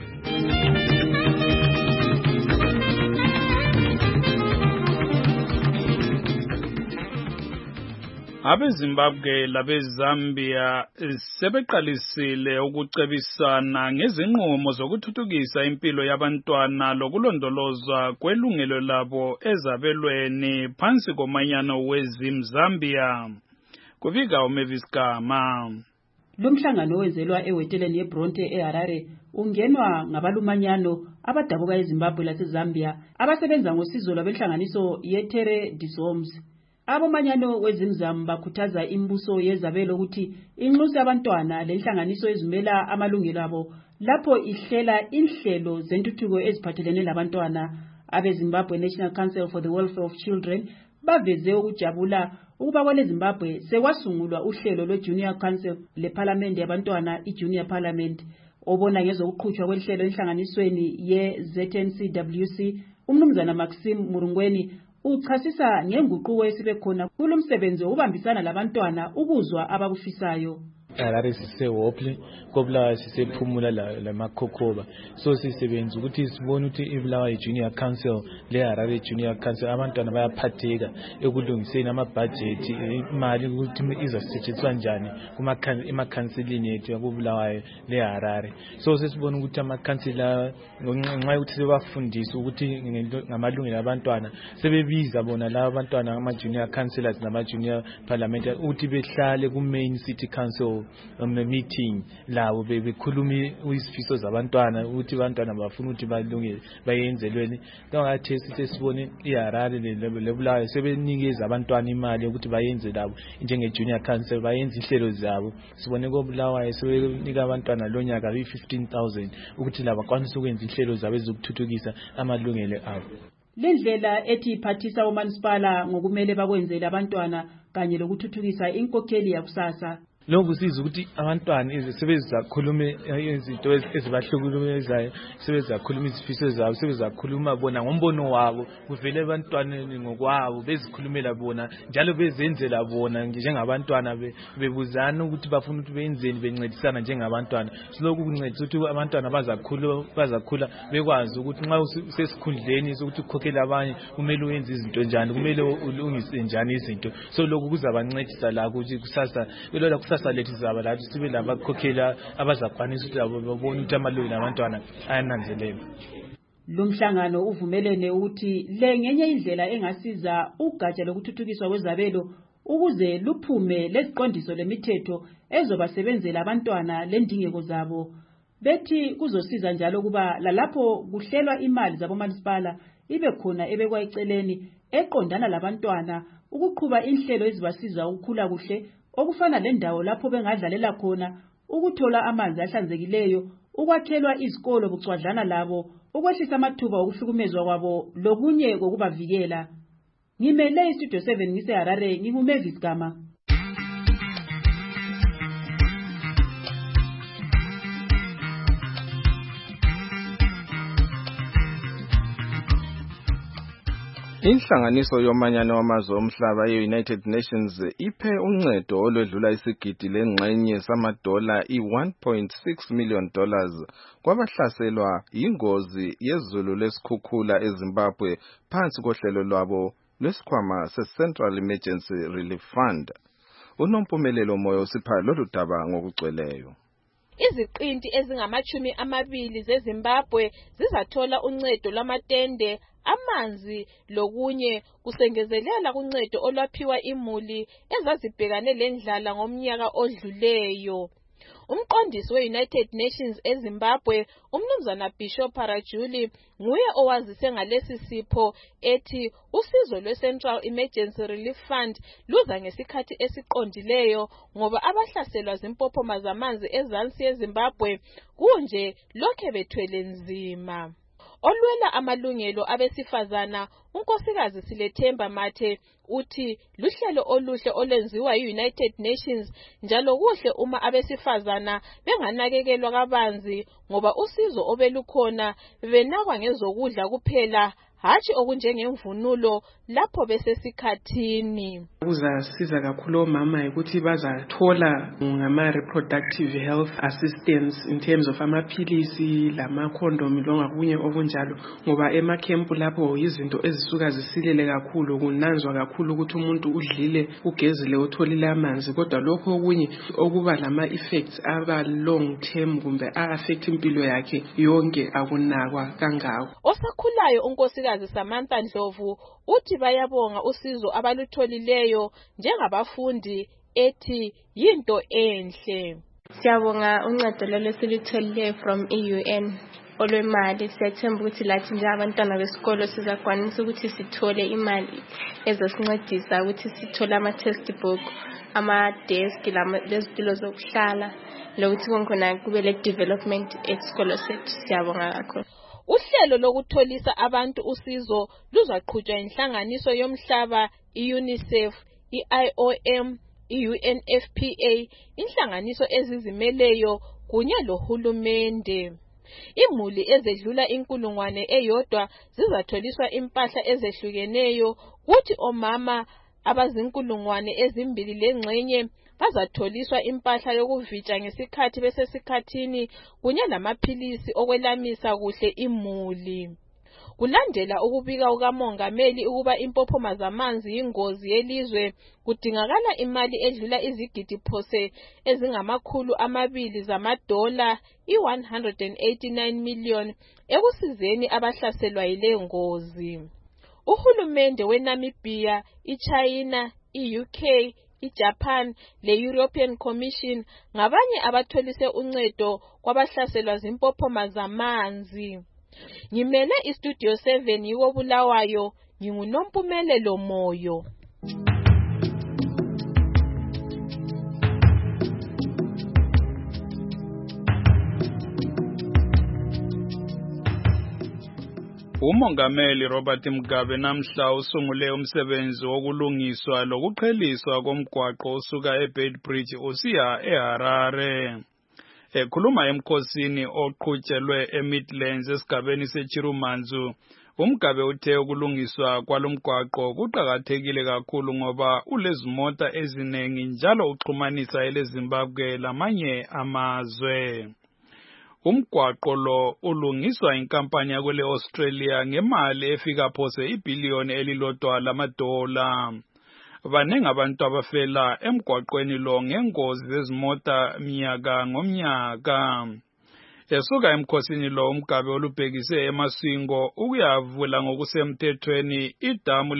AbeZimbabwe labeZambia sebeqalisile ukucebisana ngezinqumo zokuthuthukisa impilo yabantwana lokulondolozwa kwelungelo labo ezabelweni phansi komanyano weZimbabwe. Kuvika uMavis Gama. Lumhlangano wenzelwa eweteleni yeBronte eHarare ungenwa ngabalumanyano abadabuka eZimbabwe laseZambia abasebenza ngosizo lwabenhlanganiso yeTerre des Hommes. Abomanyano weZimzam bakhuthaza imbuso yezabelo ukuthi inxuse abantwana lenhlanganiso ezimela amalungelo abo lapho ihlela inhlelo zentuthuko eziphathelene labantwana. AbeZimbabwe National Council for the Welfare of Children baveze ukujabula ukuba kwele Zimbabwe sekwasungulwa uhlelo lwe-Junior Council leParliament yabantwana i-Junior Parliament obona ngezokuqhutshwa kwehlelo enhlanganisweni ye-Z N C W C. Umnumzana Maxim Murungweni uchasisa ngenguquko esibe khona kulomsebenzi wokubambisana labantwana ukuzwa abakufisayo. Harare sisehopli kobulawayo sisephumula lamakhokhoba so sisebenza ukuthi sibone ukuthi ibulawayo Junior Council le Harare Junior Council abantwana bayaphatheka ekulungiseni amabudget imali ukuthi izasetshenziswa njani kuma emakhansilini yethu yakubulawayo le Harare. So sesibona ukuthi amakhansila ngenxa yokuthi sebafundisa ukuthi ngamalungelo abantwana sebebiza bona laba abantwana ama junior councillors nama junior parliament ukuthi behlale ku main city council um, meeting lawo bekhuluma isifiso zabantwana ukuthi abantwana bafuna ukuthi balungile bayenzelweni. Kangathi sesibone iHarare lebulayo sebenikeza abantwana imali ukuthi bayenze labo njenge junior council bayenze ihlelo zabo. Sibone kobulawayo sebenika abantwana lonyaka be fifteen thousand ukuthi laba kwanisa ukwenza ihlelo zabo ezokuthuthukisa amalungelo abo. Lendlela ethi iphathisa uMansipala ngokumele bakwenzele abantwana kanye lokuthuthukisa inkokheli yakusasa. Lokhu siza ukuthi abantwana sebezakhuluma izinto ezibahlukulumezayo sebezakhuluma izifiso zabo sebezakhuluma bona ngombono wabo kuvele abantwana ngokwabo bezikhulumela bona njalo bezenzela bona njengabantwana bebuzana ukuthi bafuna ukuthi benzeni bencedisana njengabantwana. Lokhu kuncedisa ukuthi abantwana bazakhula bazakhula bekwazi ukuthi nxa usesikhundleni sokuthi ukhokhela abanye kumele uyenze izinto njani kumele ulungise njani izinto. So lokhu kuzabancedisa la ukuthi kusasa belola kusasa lethu zaba lathi sibe labakhokhela abazakwanisa ukuthi labo babone ukuthi amalungelo abantwana ayananzelelwa. Lumhlangano uvumelene ukuthi le ngenye indlela engasiza ugatsha lokuthuthukiswa kwezabelo ukuze luphume leziqondiso lemithetho ezobasebenzela abantwana lendingeko zabo. bethi kuzosiza njalo kuba lalapho kuhlelwa imali zabomasipala ibe khona ebekwa eceleni eqondana labantwana ukuqhuba inhlelo ezibasiza ukukhula kuhle okufana lendawo lapho bengadlalela khona, ukuthola amanzi ahlanzekileyo, ukwakhelwa izikolo bucwadlana labo, ukwehlisa amathuba okuhlukumezwa kwabo lokunye kokubavikela. Ngimele istudio seven ngiseHarare, nginguMavis Gama. Inhlanganiso yomanyano wamazwe omhlaba ye-United Nations iphe uncedo olwedlula isigidi lengxenye samadola i-one point six million dollars kwabahlaselwa yingozi yezulu lesikhukhula eZimbabwe phansi kohlelo lwabo lwesikhwama se-Central Emergency Relief Fund. Unompumelelo Moyo usipha lolu daba ngokugcweleyo. Iziqinti ezingamachumi amabili zeZimbabwe zizathola uncedo lwamatende, amanzi lokunye kusengezelela kuncedo olwaphiwa imuli ezazibhekane lendlala ngomnyaka odluleyo. Umqondisi we-United Nations eZimbabwe, umnumzana Bishop Parajuli, nguye owazise ngalesi sipho ethi usizo lwe-Central Emergency Relief Fund luza ngesikhathi esiqondileyo ngoba abahlaselwa zimpophoma zamanzi ezansi yeZimbabwe kunje lokhe bethwele nzima. Olwela amalungelo abesifazana unkosikazi Silethemba Mathe uthi luhlelo oluhle olwenziwa yi-United Nations njalo kuhle uma abesifazana benganakekelwa kabanzi ngoba usizo obelukhona benakwa ngezokudla kuphela hatshi okunjengemvunulo lapho besesikhathini. Kuzasiza kakhulu omama ukuthi bazathola ngama reproductive health assistance in terms of amaphilisi lama condom longakunye okunjalo ngoba emakhempu lapho izinto ezisuka zisilele kakhulu kunanzwa kakhulu ukuthi umuntu udlile ugezile utholile amanzi kodwa lokho okunye okuba lama effects aba long term kumbe affect impilo yakhe yonke akunakwa kangako. Osakhulayo unkosikazi Samantha Ndlovu uthi bayabonga usizo abalutholileyo njengabafundi ethi yinto enhle. Siyabonga uncedo lwesilitholileyo from E U N olwemali. Siyathemba ukuthi lathi njengabantwana besikolo sizakwanisa ukuthi sithole imali ezosincedisa ukuthi sithole ama-textbook, ama-desk, lezitulo zokuhlala lokuthi konkhona kube le-development esikolo sethu. Siyabonga kakhulu. Uhlelo lokutholisa abantu usizo luzaqhutshwa inhlanganiso yomhlaba i-UNICEF, i-I O M, i-U N F P A, inhlanganiso ezizimeleyo kunye lohulumende. Imuli ezedlula inkulungwane eyodwa zizatholiswa impahla ezehlukeneyo kuthi omama abazinkulungwane ezimbili lengxenye bazatholiswa impahla yokuvitsha ngesikhathi besesikhathini kunye lamaphilisi okwelamisa kuhle imuli. Kulandela ukubika kukamongameli ukuba impophoma zamanzi ingozi yelizwe, kudingakala imali edlula izigidi phose ezingamakhulu amabili zamadola i-one hundred eighty-nine million ekusizeni abahlaselwa yile ngozi. Uhulumende weNamibia, iChina, i-U K, iJapan le-European Commission ngabanye abatholise uncedo kwabahlaselwa zimpophoma zamanzi. Ngimele istudio seven yiko Bulawayo, nginguNompumelelo Moyo. Umongameli Robert Mugabe namhla usungule umsebenzi wokulungiswa lokuqheliswa komgwaqo osuka eBeitbridge usiya eHarare. Ekhuluma emkhosini oqhutshelwe eMidlands esigabeni seChirumanzu, uMugabe uthe ukulungiswa kwalomgwaqo kuqhakathekile kakhulu ngoba ulezimota ezinengi njalo uxhumanisa eleZimbabwe lamanye amazwe. Umgwaqo lo ulungiswa inkampani yakwele Australia ngemali efika phose ibillion elilodwa lamadola. Banengi abantu abafela emgwaqweni lo ngengozi zezimota minyaka ngomnyaka. Esuka emkhosini lo uMugabe olubhekise eMasingo ukuyavula ngokusemthethweni idamu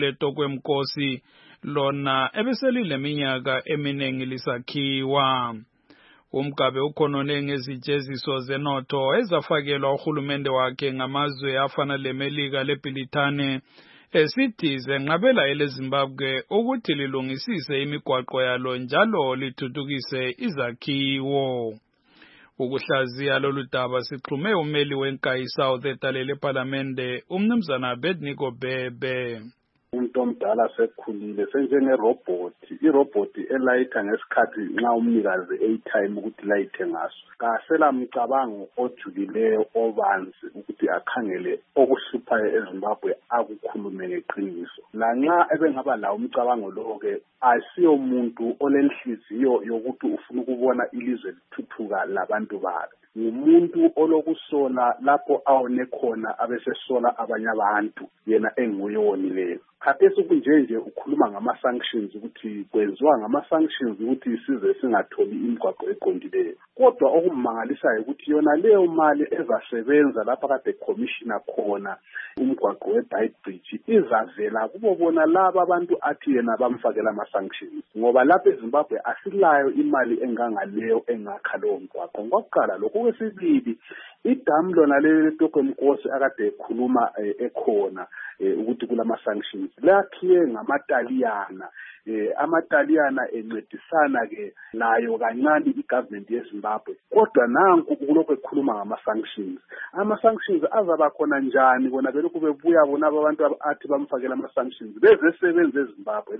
leTokwemkosi lona ebeselile minyaka eminengi lisakhiwa. Umgabe ukhonone ngezijeziso zenotho ezafakelwa uhulumende wakhe ngamazwe afana leMelika leBrithani esithi zenqabela eleZimbabwe ukuthi lilungisise imigwaqo yalo njalo lithuthukise izakhiwo. Ukuhlaziya lolu daba sixhume umeli wenkayi South etalele eParliamente umnumzana Abednego Bebe. Umuntu omdala sekhulile senjengerobot, irobot elayitha ngesikhathi nxa umnikazi eyitime ukuthi layithe ngaso. Kasela mcabango ojulileyo obanzi ukuthi akhangele okuhluphayo eZimbabwe akukhulume ngeqiniso. Lanxa ebengaba lawo umcabango lo ke asiyo umuntu olenhliziyo yokuthi ufuna ukubona ilizwe lithuthuka labantu bakhe. Umuntu olokusola lapho awone khona abesesola abanye abantu yena enguye wonileyo. Khathesi kunjenje ukhuluma ngama-sanctions ukuthi kwenziwa ngama-sanctions ukuthi isize singatholi imigwaqo eqondileyo. Kodwa okumangalisayo ukuthi yona leyo mali ezasebenza lapha kade commissioner khona umgwaqo we-Beit Bridge izavela kubo bona laba abantu athi yena bamfakela ama-sanctions. Ngoba lapha eZimbabwe asilayo imali engangaleyo engakha lowo mgwaqo. Ngokuqala lokho kwesibili idamu lona lelo leTokomkosi akade ekhuluma ekhona ukuthi kulama-sanctions lakhiwe ngamataliyana. Eh, amataliyana encedisana ke nayo kancane igovernment yeZimbabwe. Kodwa nanku kulokho ekhuluma ngama-sanctions. Ama-sanctions azaba khona njani bona belokhu bebuya bona abantu athi bamfakela ama-sanctions bezesebenza eZimbabwe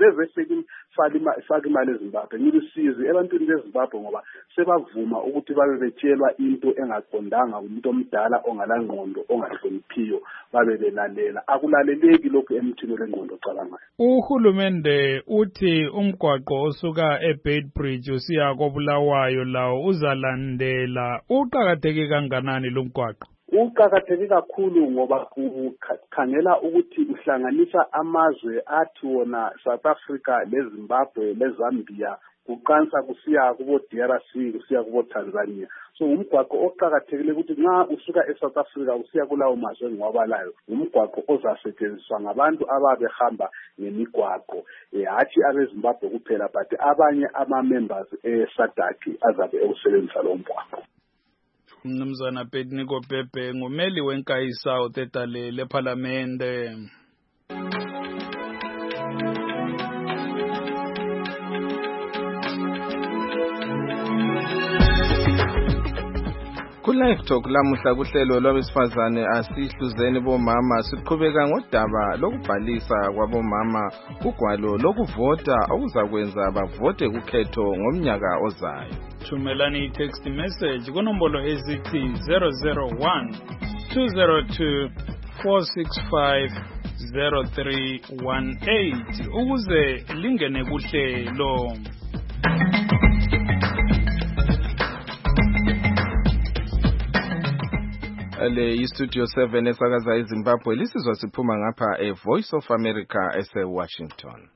bezefaka imali eZimbabwe. Ngilisizi ebantwini beZimbabwe ngoba sebavuma ukuthi babe betshelwa into engaqondanga umuntu omdala ongalangqondo ongahloniphiyo babe belalela. Akulaleleki lokhu emthini lengqondo ocabangayo. Uhulumende uthi umgwaqo osuka eBeit Bridge usiya koBulawayo lawo uzalandela. Uqhakatheke kanganani lo mgwaqo? Uqhakatheke kakhulu ngoba ukhangela ukuthi uhlanganisa amazwe athi wona South Africa leZimbabwe leZambia kuqansa kusiya kubo D R C kusiya kubo Tanzania. So umgwaqo oqhakathekile ukuthi nxa usuka eSouth Africa usiya kulawo mazwe ngwabalayo umgwaqo ozasetshenziswa ngabantu ababehamba ngemigwaqo hathi abeZimbabwe kuphela but abanye ama-members eSADC azabe ewusebenzisa lo mgwaqo. Mnumzana Abednego Bebe ngumeli wenkayi South etalele eParliamente. Ku-Live Talk lamuhla kuhlelo lwabesifazane asihluzeni bomama siqhubeka ngodaba lokubhalisa kwabomama kugwalo lokuvota okuzakwenza bavote kukhetho ngomnyaka ozayo. Thumelani i-text message kunombolo ezithi zero zero one two zero two four six five zero three one eight ukuze lingene kuhlelo. Le iStudio seven esakaza eZimbabwe lisizwa siphuma ngapha eVoice of America ese-Washington.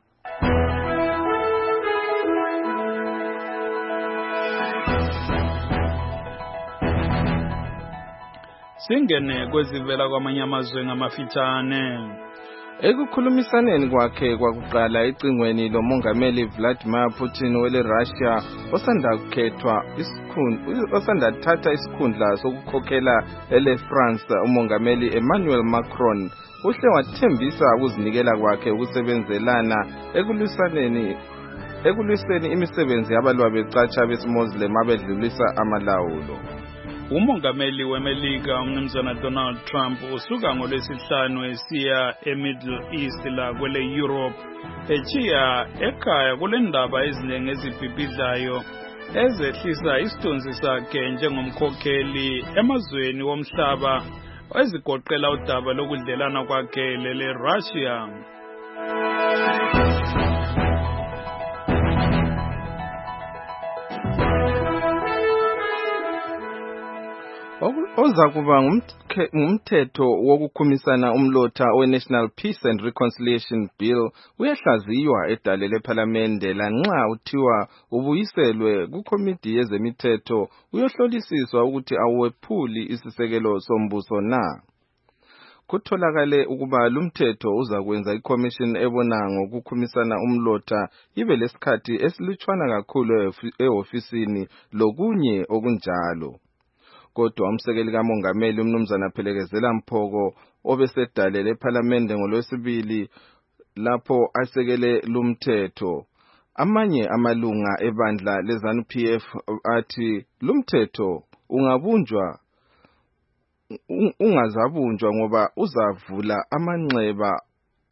Singene kwezivela kwamanye amazwe ngamafitshane. Ekukhulumisaneni kwakhe kwakuqala ecingweni lomongameli Vladimir Putin wele Russia osanda kukhethwa isikhundla osanda thatha isikhundla sokukhokhela ele France umongameli Emmanuel Macron uhle wathembisa ukuzinikela kwakhe ukusebenzelana ekulwisaneni ekulwiseni imisebenzi yabalwa becatsha besimuslim abedlulisa amalawulo. Umongameli weMelika umnumzana Donald Trump usuka ngolwesihlanu esiya eMiddle East la kwele Europe echiya ekhaya kule ndaba eziningi ezibhibhidlayo ezehlisa isithunzi sakhe njengomkhokheli emazweni womhlaba ezigoqela udaba lokudlelana kwakhe lele Russia. Oza kuba ngumthetho wokukhumisana umlotha we-National Peace and Reconciliation Bill uyahlaziywa edalele eParliamente lanxa uthiwa ubuyiselwe kukomiti yezemithetho uyohlolisiswa ukuthi awephuli isisekelo sombuso na. kutholakale ukuba lumthetho uzakwenza iCommission ebona ngokukhumisana umlotha ibe lesikhathi esilutshwana kakhulu ehofisini lokunye okunjalo. Kodwa umsekeli kamongameli umnumzana Phelekezela Mphoko obesedalele eParliament ngolwesibili lapho asekele lumthetho, amanye amalunga ebandla leZANU P F athi lumthetho ungabunjwa ungazabunjwa ngoba uzavula amanxeba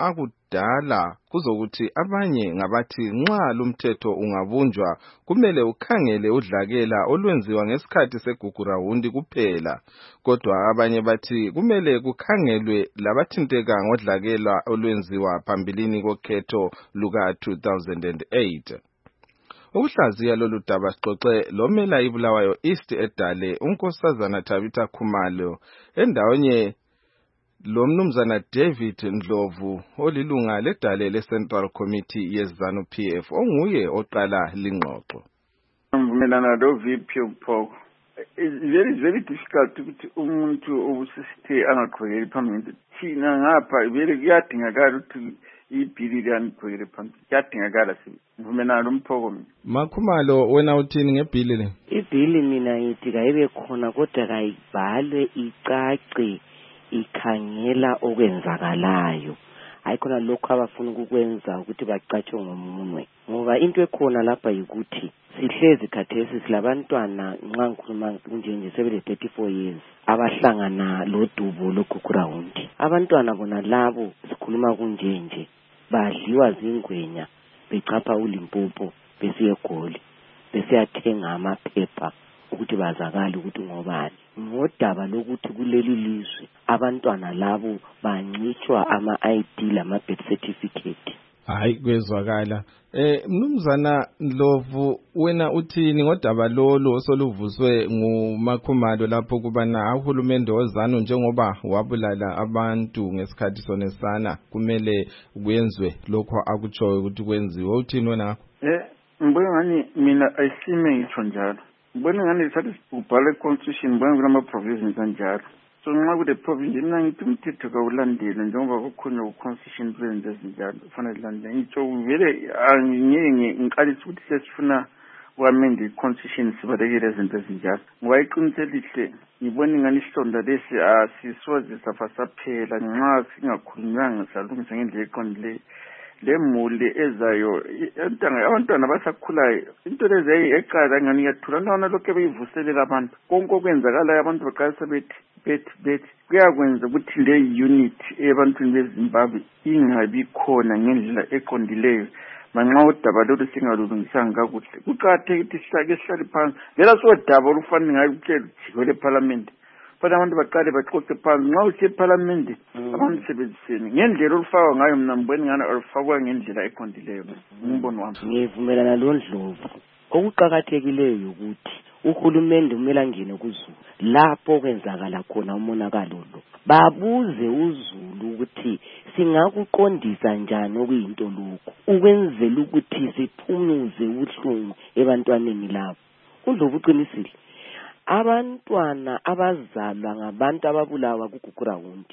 akudala kuzokuthi abanye ngabathi nxa lumthetho ungabunjwa kumele ukhangele udlakela olwenziwa ngesikhathi segugurawundi kuphela, kodwa abanye bathi kumele kukhangelwe labathinteka ngodlakela olwenziwa phambilini kokhetho luka two thousand eight. Ukuhlaziya lolu daba sixoxe lomela iBulawayo East edale unkosazana Tabitha Khumalo endaweni lomnumzana David Ndlovu olilunga ledale leCentral Committee yeZANU P F onguye oqala lingxoxo. Mmelana lo V P Mphoko, it's very very difficult ukuthi umuntu obusisithe angaqhubekeli phambili. Thina ngapha vele kuyadingakala ukuthi ibhili liyanqhubekele phambili, kuyadingakala sivumelana lo Mphoko. Makhumalo wena uthini ngebhili le? Ibhili mina ngithi kayibe khona kodwa kayibhalwe icace ikhangela okwenzakalayo, hayi khona lokho abafuna ukukwenza ukuthi bacatshwe ngomunwe. Ngoba into ekhona lapha yikuthi sihlezi khathesi silabantwana nxa ngikhuluma njenje sebele thirty-four years abahlangana lodubo logugurawundi. Abantwana bona labo sikhuluma kunjenje badliwa zingwenya becapha uLimpopo besiye eGoli besiyathenga amaphepha ukuthi bazakala ukuthi ngobani. Ngodaba lokuthi kuleli lizwe abantwana labo bancitshwa ama I D lama birth certificate. Hayi kwezwakala. Eh mnumzana Ndlovu wena uthini ngodaba lolo osoluvuswe nguMakhumalo lapho kubana uhulumende wozanu njengoba wabulala abantu ngesikhathi sonesana kumele kuyenzwe lokho akutshoyo ukuthi kwenziwe, uthini wena? Eh ngibona ngani mina ayisime ngitsho njalo. Ngibona ngani lithatha ubhale constitution ngibona kulama provisions kanjalo. So nxa kude provision mina ngithi umthetho kawulandele njengoba kukhona ku-constitution plans ezinjalo kufanele landele. Ngitsho vele angiyenge ngiqalisa ukuthi sesifuna uamend i-constitution sibalekele izinto ezinjalo. Ngoba iqiniso elihle ngibona ingani isilonda lesi asisoze safa saphela nxa singakhulunywanga salungisa ngendlela eqondileyo. Le muli ezayo abantwana basakhulayo into lezi eqala ngani yathula lona lokho beyivuselela abantu konke okwenzakalayo abantu baqalisa bethi bethi bethi kuyakwenza ukuthi le unit ebantwini beZimbabwe ingabi khona ngendlela eqondileyo manxa udaba lolu singalulungisanga kakuhle. Kuqakathekile ukuthi sihlake sihlale phansi lela sodaba olufanele ngayo ukutshela ujiko leParliament fana abantu baqale baxoxe phansi nxa usiye eParliament abantu sebenzisene ngendlela olufakwa ngayo. Mina ngibona ngani olufakwa ngendlela eqondileyo. Ngumbono wami. Ngivumelana loNdlovu. Okuqakathekileyo ukuthi uhulumende kumele angene kuZulu lapho kwenzakala khona umonakalo lo, babuze uZulu ukuthi singakuqondisa njani okuyinto lokho ukwenzela ukuthi siphumuze ubuhlungu ebantwaneni labo. uNdlovu uqinisile abantwana abazalwa ngabantu ababulawa kugugurawundi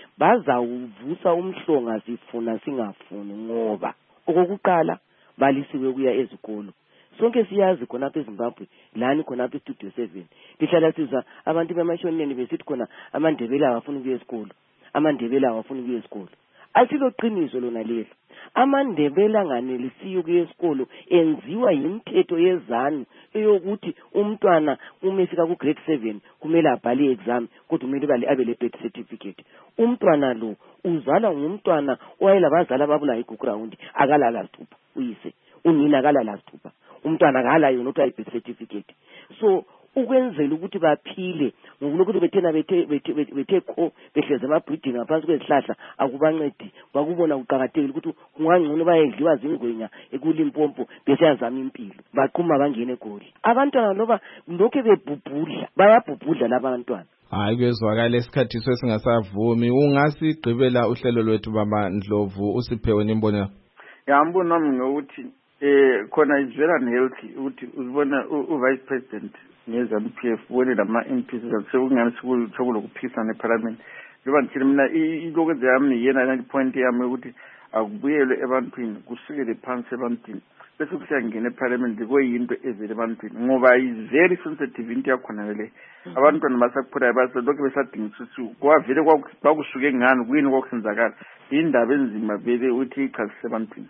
bazawuvusa umhlonga sifuna singafuni ngoba okokuqala balisiwe kuya ezikolo. Sonke siyazi khonapha eZimbabwe lani khonapha eStudio seven lihlala siza abantu bemashoneni besithi khona amaNdebele awafuni ukuya esikolo, amaNdebele awafuni ukuya esikolo. Asilo qiniso lona lelo. AmaNdebele anganelisiyo ukuya esikolo enziwa yimithetho yeZANU eyokuthi umntwana uma efika ku grade seven kumele abhale exam kodwa kumele bale abe le birth certificate. Umntwana lo uzalwa ngumntwana owayelabazali ababulawa igugurawundi akalala sithupha uyise, unina akalala sithupha, umntwana akala yona uthi birth certificate. So ukwenzela ukuthi baphile ngokulokuthi bethena bethe bethe kho behleze amabreeding ngaphansi kwezihlahla akubancedi. Bakubona kuqhakathekile ukuthi kungangcono bayedliwa zingwenya ekuLimpopo besiyazama impilo baqhuma bangene eGoli. Abantwana loba lokho bebhubhudla bayabhubhudla labantwana. Hayi kwezwakala isikhathi sesingasavumi. Ungasigqibela uhlelo lwethu baba Ndlovu usiphewe nimbono. Ya mbono wami ngokuthi eh khona is very unhealthy ukuthi uzibona uvice president neZANU P F wone lama M Ps sekungani sikuthokola ukuphisa neParliament njengoba ngithile mina ilokwenze yami yena kanti point yami ukuthi akubuyelwe ebantwini kusukele phansi ebantwini bese kusiyangena eparliament kuyinto evele ebantwini ngoba is very sensitive into yakhona le abantwana basakhula basolokhu besadinga ukuthi kwavele kwakusuke ngani kuyini kwakusenzakala indaba enzima vele uthi ichasise ebantwini.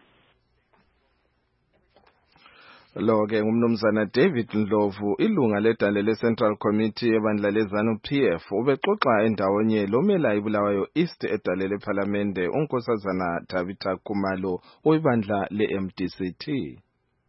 Lo ke ngumnumzana David Ndlovu ilunga ledale le-Central Committee ebandla le-ZANU P F ubexoxa endawonye lomela iBulawayo East edale lephalamende unkosazana Tabitha Khumalo oyibandla le-M D C T.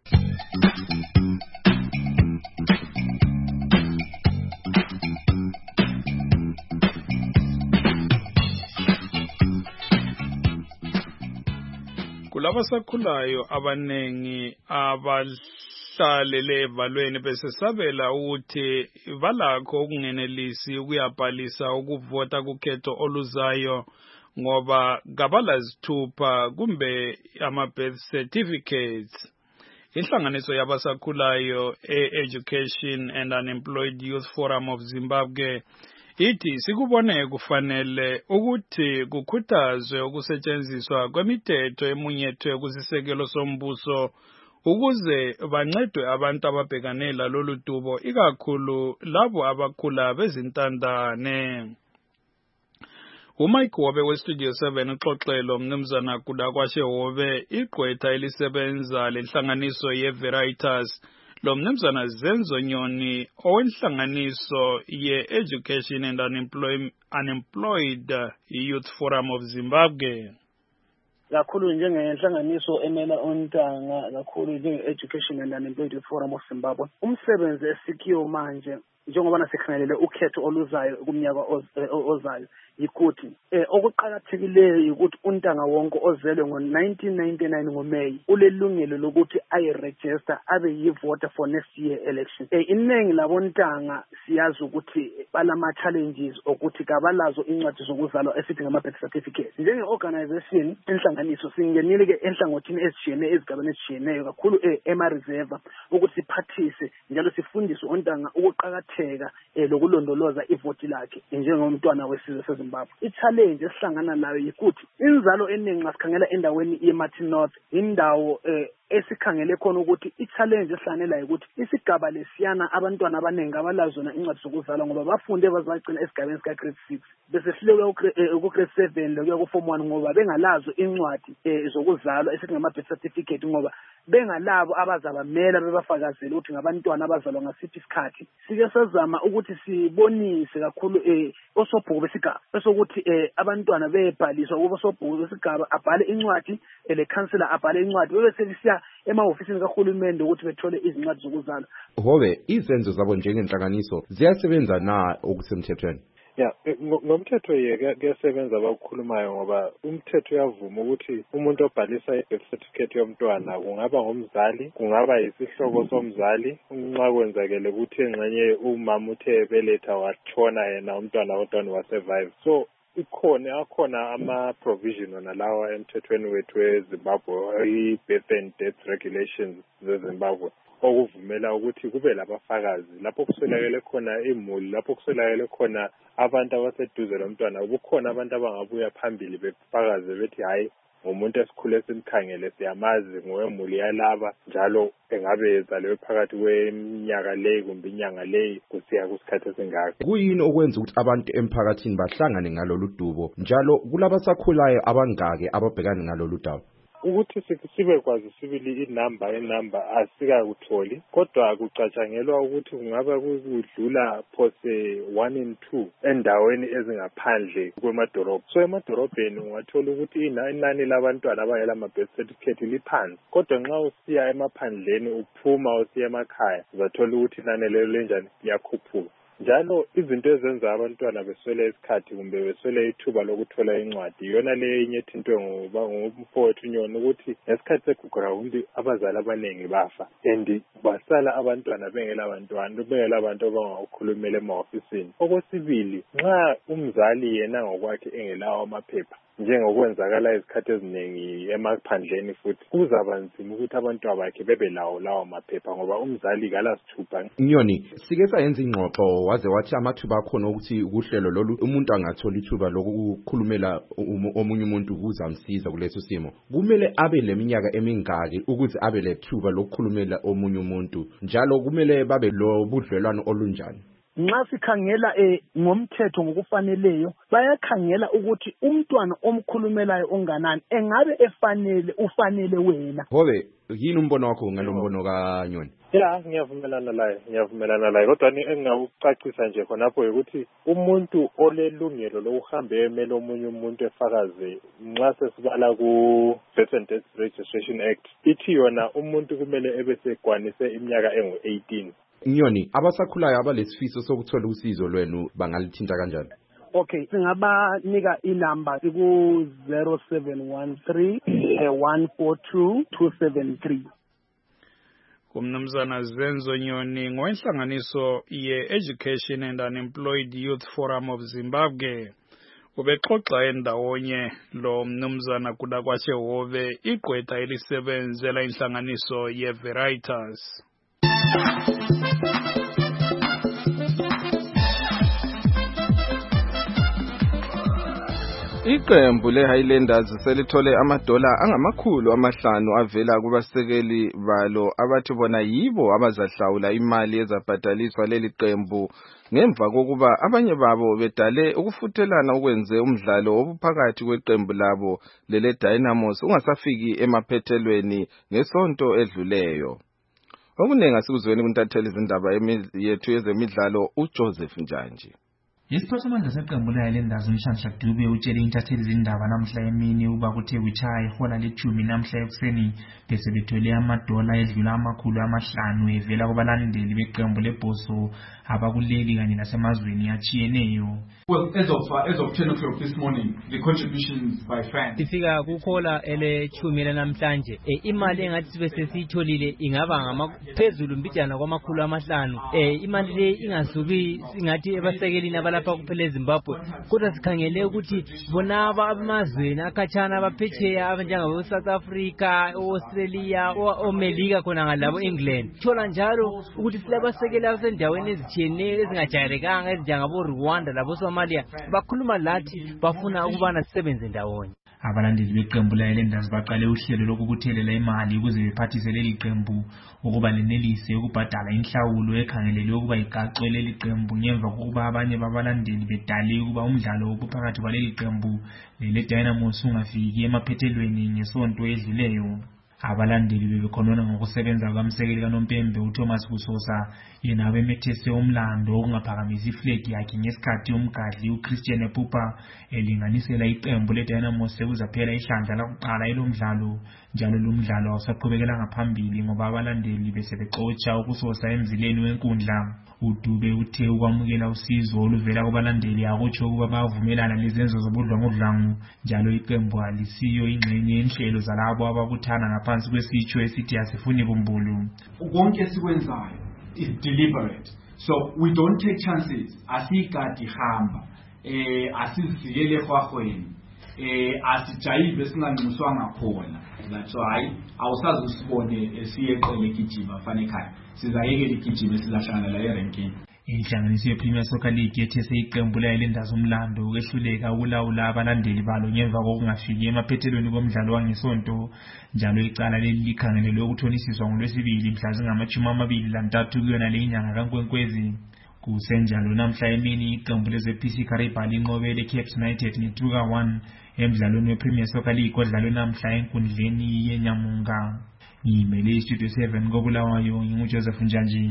Kulabasakhulayo abanengi abahlalele evalweni besesabela ukuthi balakho ukungenelisi ukuyabhalisa ukuvota kukhetho oluzayo ngoba kabalazithupha kumbe ama-birth certificates. Inhlanganiso yabasakhulayo e-Education and Unemployed Youth Forum of Zimbabwe ithi sikubone kufanele ukuthi kukhuthazwe ukusetshenziswa kwemithetho emunyethwe kusisekelo sombuso ukuze bancedwe abantu ababhekane lalolu dubo ikakhulu labo abakhula bezintandane. uMike Hobe weStudio seven uxoxelo mnumzana Kudakwashe Hobe igqwetha elisebenza lenhlanganiso ye-Veritas lo mnumzana Zenzo Nyoni owenhlanganiso ye-Education and Unemployed, Unemployed Youth Forum of Zimbabwe. Kakhulu njengenhlanganiso emela ontanga kakhulu njenge-Education and Unemployed Youth Forum of Zimbabwe umsebenzi esikhiwo manje njengoba nasikhangelele ukhetho oluzayo kumnyaka ozayo yikuthi eh okuqhakathekileyo ukuthi untanga wonke ozelwe ngo nineteen ninety-nine ngoMay ulelungelo lokuthi ayiregister abe yivoter for next year election. Eh iningi labontanga siyazi ukuthi balama challenges ukuthi kabalazo incwadi zokuzalwa esithi ngama birth certificate. Njenge organization inhlanganiso singenile ke enhlangothini ezitshiyeneyo ezigabeni ezitshiyeneyo kakhulu ema reserve ukuthi siphathise njalo sifundise ontanga ukuqhakatheka lokulondoloza ivoti lakhe njengomntwana wesizwe seZimbabwe. I-challenge esihlangana nayo yikuthi inzalo eningi ngasikhangela endaweni ye-Martin North indawo eh esikhangele khona ukuthi i-challenge esihlangana ukuthi isigaba lesiyana abantwana abaningi abalazona incwadi zokuzalwa ngoba bafunde bazagcina esigabeni sika grade six bese silewe ku grade seven lokuya ku form one ngoba bengalazo incwadi zokuzalwa esithi ngama birth certificate ngoba bengalabo abazabamela bebafakazela ukuthi ngabantwana abazalwa ngasiphi isikhathi. Sike sezama ukuthi sibonise kakhulu eh osobhuku besigaba esokuthi eh abantwana bebhaliswa kuba osobhuku besigaba abhale incwadi ele counselor abhale incwadi bese lisiya emahofisini kahulumende ukuthi bethole izincwadi zokuzalwa. Hobe izenzo zabo njengenhlanganiso ziyasebenza na okusemthethweni? Yeah, ngomthetho yeke kuyasebenza abakhulumayo ngoba umthetho uyavuma ukuthi umuntu obhalisa i-birth certificate yomntwana kungaba ngomzali kungaba isihlobo somzali nxa kwenzakele ukuthi engxenye umama uthe beletha watshona yena umntwana kodwa wasurvive. So ikhona akhona ama provision ona lawa emthethweni wethu eZimbabwe i-birth and death regulations zeZimbabwe okuvumela ukuthi kube labafakazi lapho kuswelakele khona imuli lapho kuswelakele khona abantu abaseduze lomntwana kukhona abantu abangabuya phambili befakaze bethi hayi umuntu esikhule simkhangele siyamazi ngowemuli yalaba njalo engabe ezalwe phakathi kweminyaka leyi kumbe inyanga leyi kusiya kusikhathi esingaka. Kuyini okwenza ukuthi abantu emphakathini bahlangane ngalolu dubo njalo kulabasakhulayo abangake ababhekana ngalolu daba? Ukuthi sibe kwazi sibili inamba enamba asikakutholi kodwa kucatshangelwa ukuthi kungaba kudlula phose one in two endaweni ezingaphandle kwemadolobha. So emadolobheni ungathola ukuthi inani labantwana abayela ama birth certificate liphansi kodwa nxa usiya emaphandleni uphuma usiya emakhaya uzathola ukuthi inani lelo lenjani liyakhuphuka. Njalo izinto ezenza abantwana beswele isikhathi kumbe beswele ithuba lokuthola incwadi yona le enye into ngoba ngumfowethu Nyoni ukuthi ngesikhathi segugurawundi abazali abaningi bafa and basala abantwana bengela abantwana bengela abantu abangakhulumela ema ofisini. Okwesibili nxa umzali yena ngokwakhe engelawo amaphepha njengokwenzakala izikhathi eziningi emaphandleni futhi kuzaba nzima ukuthi abantwana bakhe bebe lawo lawo maphepha ngoba umzali kalasithupha. Nyoni, sike sayenza ingxoxo waze wathi amathuba akhona ukuthi ukuhlelo lolu umuntu angathola ithuba lokukhulumela omunye umuntu ukuze amsiza kuleso simo. Kumele abe leminyaka emingaki ukuze abe lethuba lokukhulumela omunye umuntu. Njalo kumele babe lo budlelwano olunjani? Nxa sikhangela eh ngomthetho ngokufaneleyo bayakhangela ukuthi umntwana omkhulumelayo onganani engabe efanele ufanele wena. Hobe yini umbono wakho ngalombono kaNyoni? Ya ngiyavumelana laye ngiyavumelana laye kodwa engingawucacisa nje khonapho ukuthi umuntu olelungelo lokuhamba emele omunye umuntu efakaze nxa sesibala ku Birth and Death Registration Act ithi yona umuntu kumele ebesegwanise iminyaka engu eighteen. Nyoni, abasakhulayo abalesifiso sokuthola usizo lwenu bangalithinta kanjani? Okay, singabanika inamba ku zero seven one three one four two two seven three. Kumnumzana Zenzo Nyoni ngoinhlanganiso ye-Education and Unemployed Youth Forum of Zimbabwe. Ubexoxa endawonye lo mnumzana kuda kwashe hove igqwetha elisebenzela inhlanganiso ye-Veritas. Iqembu le-Highlanders selithole amadola angamakhulu amahlanu avela kubasekeli balo abathi bona yibo abazahlawula imali ezabhadaliswa leli qembu ngemva kokuba abanye babo bedale ukufuthelana okwenze umdlalo obuphakathi kweqembu labo lele Dynamos ungasafiki emaphethelweni ngesonto edluleyo. Okunengi asikuzweni kuntatheli izindaba yethu yezemidlalo uJoseph Njanji. Isiphathimandla seqembu le-Highlanders uNhlanhla Dube utshele intatheli izindaba namhla emini ukuba kuthe kuchaya ihola lethumi namhla ekuseni bese bethole amadola edlula amakhulu amahlanu evela kubalandeli beqembu lebhoso abakuleli kanye nasemazweni achiyeneyo. Well, as of uh, as of ten o'clock this morning, the contributions by fans. Sifika kukhola elethumi namhlanje. E, imali engathi sibe sesiyitholile ingaba ngamaphezulu mbijana kwamakhulu amahlanu. E, imali le ingasuki singathi ebasekelini abalapha kuphela eZimbabwe. Kodwa sikhangele ukuthi bona abamazweni akhatshana abaphetsheya abanjengabo South Africa, Australia, oMelika khona ngalabo England. Thola njalo ukuthi silabasekela abasendaweni ezichiyeneyo ezingajayelekanga ezinjengabo Rwanda labo Somalia bakhuluma lathi bafuna ukubana sisebenze ndawonye. Abalandeli beqembu le-Highlanders baqale uhlelo lokubuthelela imali ukuze bephathise leli qembu ukuba lenelise ukubhadala inhlawulo ekhangelelwe ukuba igaqwe leli qembu ngemva kokuba abanye babalandeli bedale ukuba umdlalo obuphakathi kwaleli qembu lele Dynamos ungafiki emaphethelweni ngesonto edluleyo. Abalandeli bebekhonona ngokusebenza kwamsekeli kaNompembe uThomas Kusosa yena bemethese umlando okungaphakamisa iflegi yakhe ngesikhathi umgadli uChristian Epupa elinganisela iqembu leDynamos sekuzaphela ihlandla lokuqala elomdlalo njalo lo mdlalo awusaqhubekela ngaphambili ngoba abalandeli bese bexotsha ukusosa emzileni wenkundla. uDube uthe ukwamukela usizo oluvela kubalandeli akutsho ukuba bavumelana lezenzo zobudlwangudlwangu njalo iqembu alisiyo ingxenye yenhlelo zalabo ababuthana ngaphansi kwesitsho esithi asifuni bumbulu. Konke sikwenzayo is deliberate, so we don't take chances. Asikati hamba eh asizilele kwahweni eh asijayive singanxuswanga khona. That's why awusazusibone esiyeqele igijima fana ekhaya sizayekela igijima silahlana la eranking. Inhlanganiso ye-Premier Soccer League yethese iqembu le-Highlanders umlando ukwehluleka ukulawula abalandeli balo ngemva kokungafiki emaphethelweni komdlalo wangesonto njalo icala leli likhangelelwe ukuthonisiswa ngolwesibili mhla zingamashumi amabili lantathu kuyona le inyanga kaNkwenkwezi. Kusenjalo namhla emini iqembu leze-P C Kariba linqobe le-Cape United nge-two ka one emdlalweni we-Premier Soccer League odlalwe namhla enkundleni yeNyamunga. Ngimele iStudio seven koBulawayo nginguJoseph Njanji.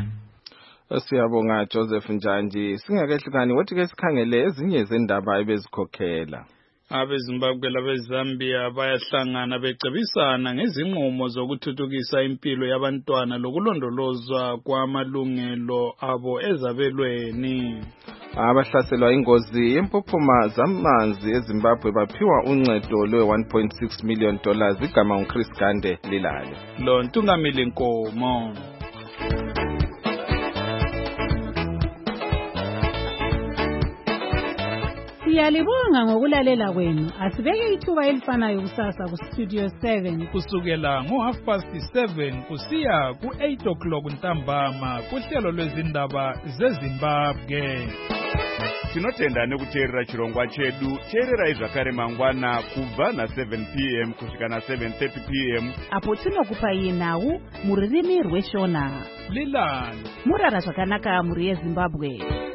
Siyabonga Joseph Njanji. Singakehlukani wathi ke sikhangele ezinye zendaba ebezikhokhela. AbeZimbabwe labeZambia bayahlangana becebisana ngezinqumo zokuthuthukisa impilo yabantwana lokulondolozwa kwamalungelo abo ezabelweni. Abahlaselwa ingozi yempophoma zamanzi eZimbabwe baphiwa uncedo lwe one point six million dollars igama uChris Gande lilale. Lo Ntungamili Nkomo. Siyalibonga ngokulalela kwenu. Asibeke ithuba elifanayo kusasa ku Studio seven kusukela ngo half past seven kusiya ku eight o'clock ntambama kuhlelo lwezindaba zeZimbabwe. Tinotenda nekuteerera chirongwa chedu. Teerera zvakare mangwana kubva na seven p m kusvika na seven thirty p m apo tinokupai nhau muririmi rweshona. Lilani murara zvakanaka muri yeZimbabwe.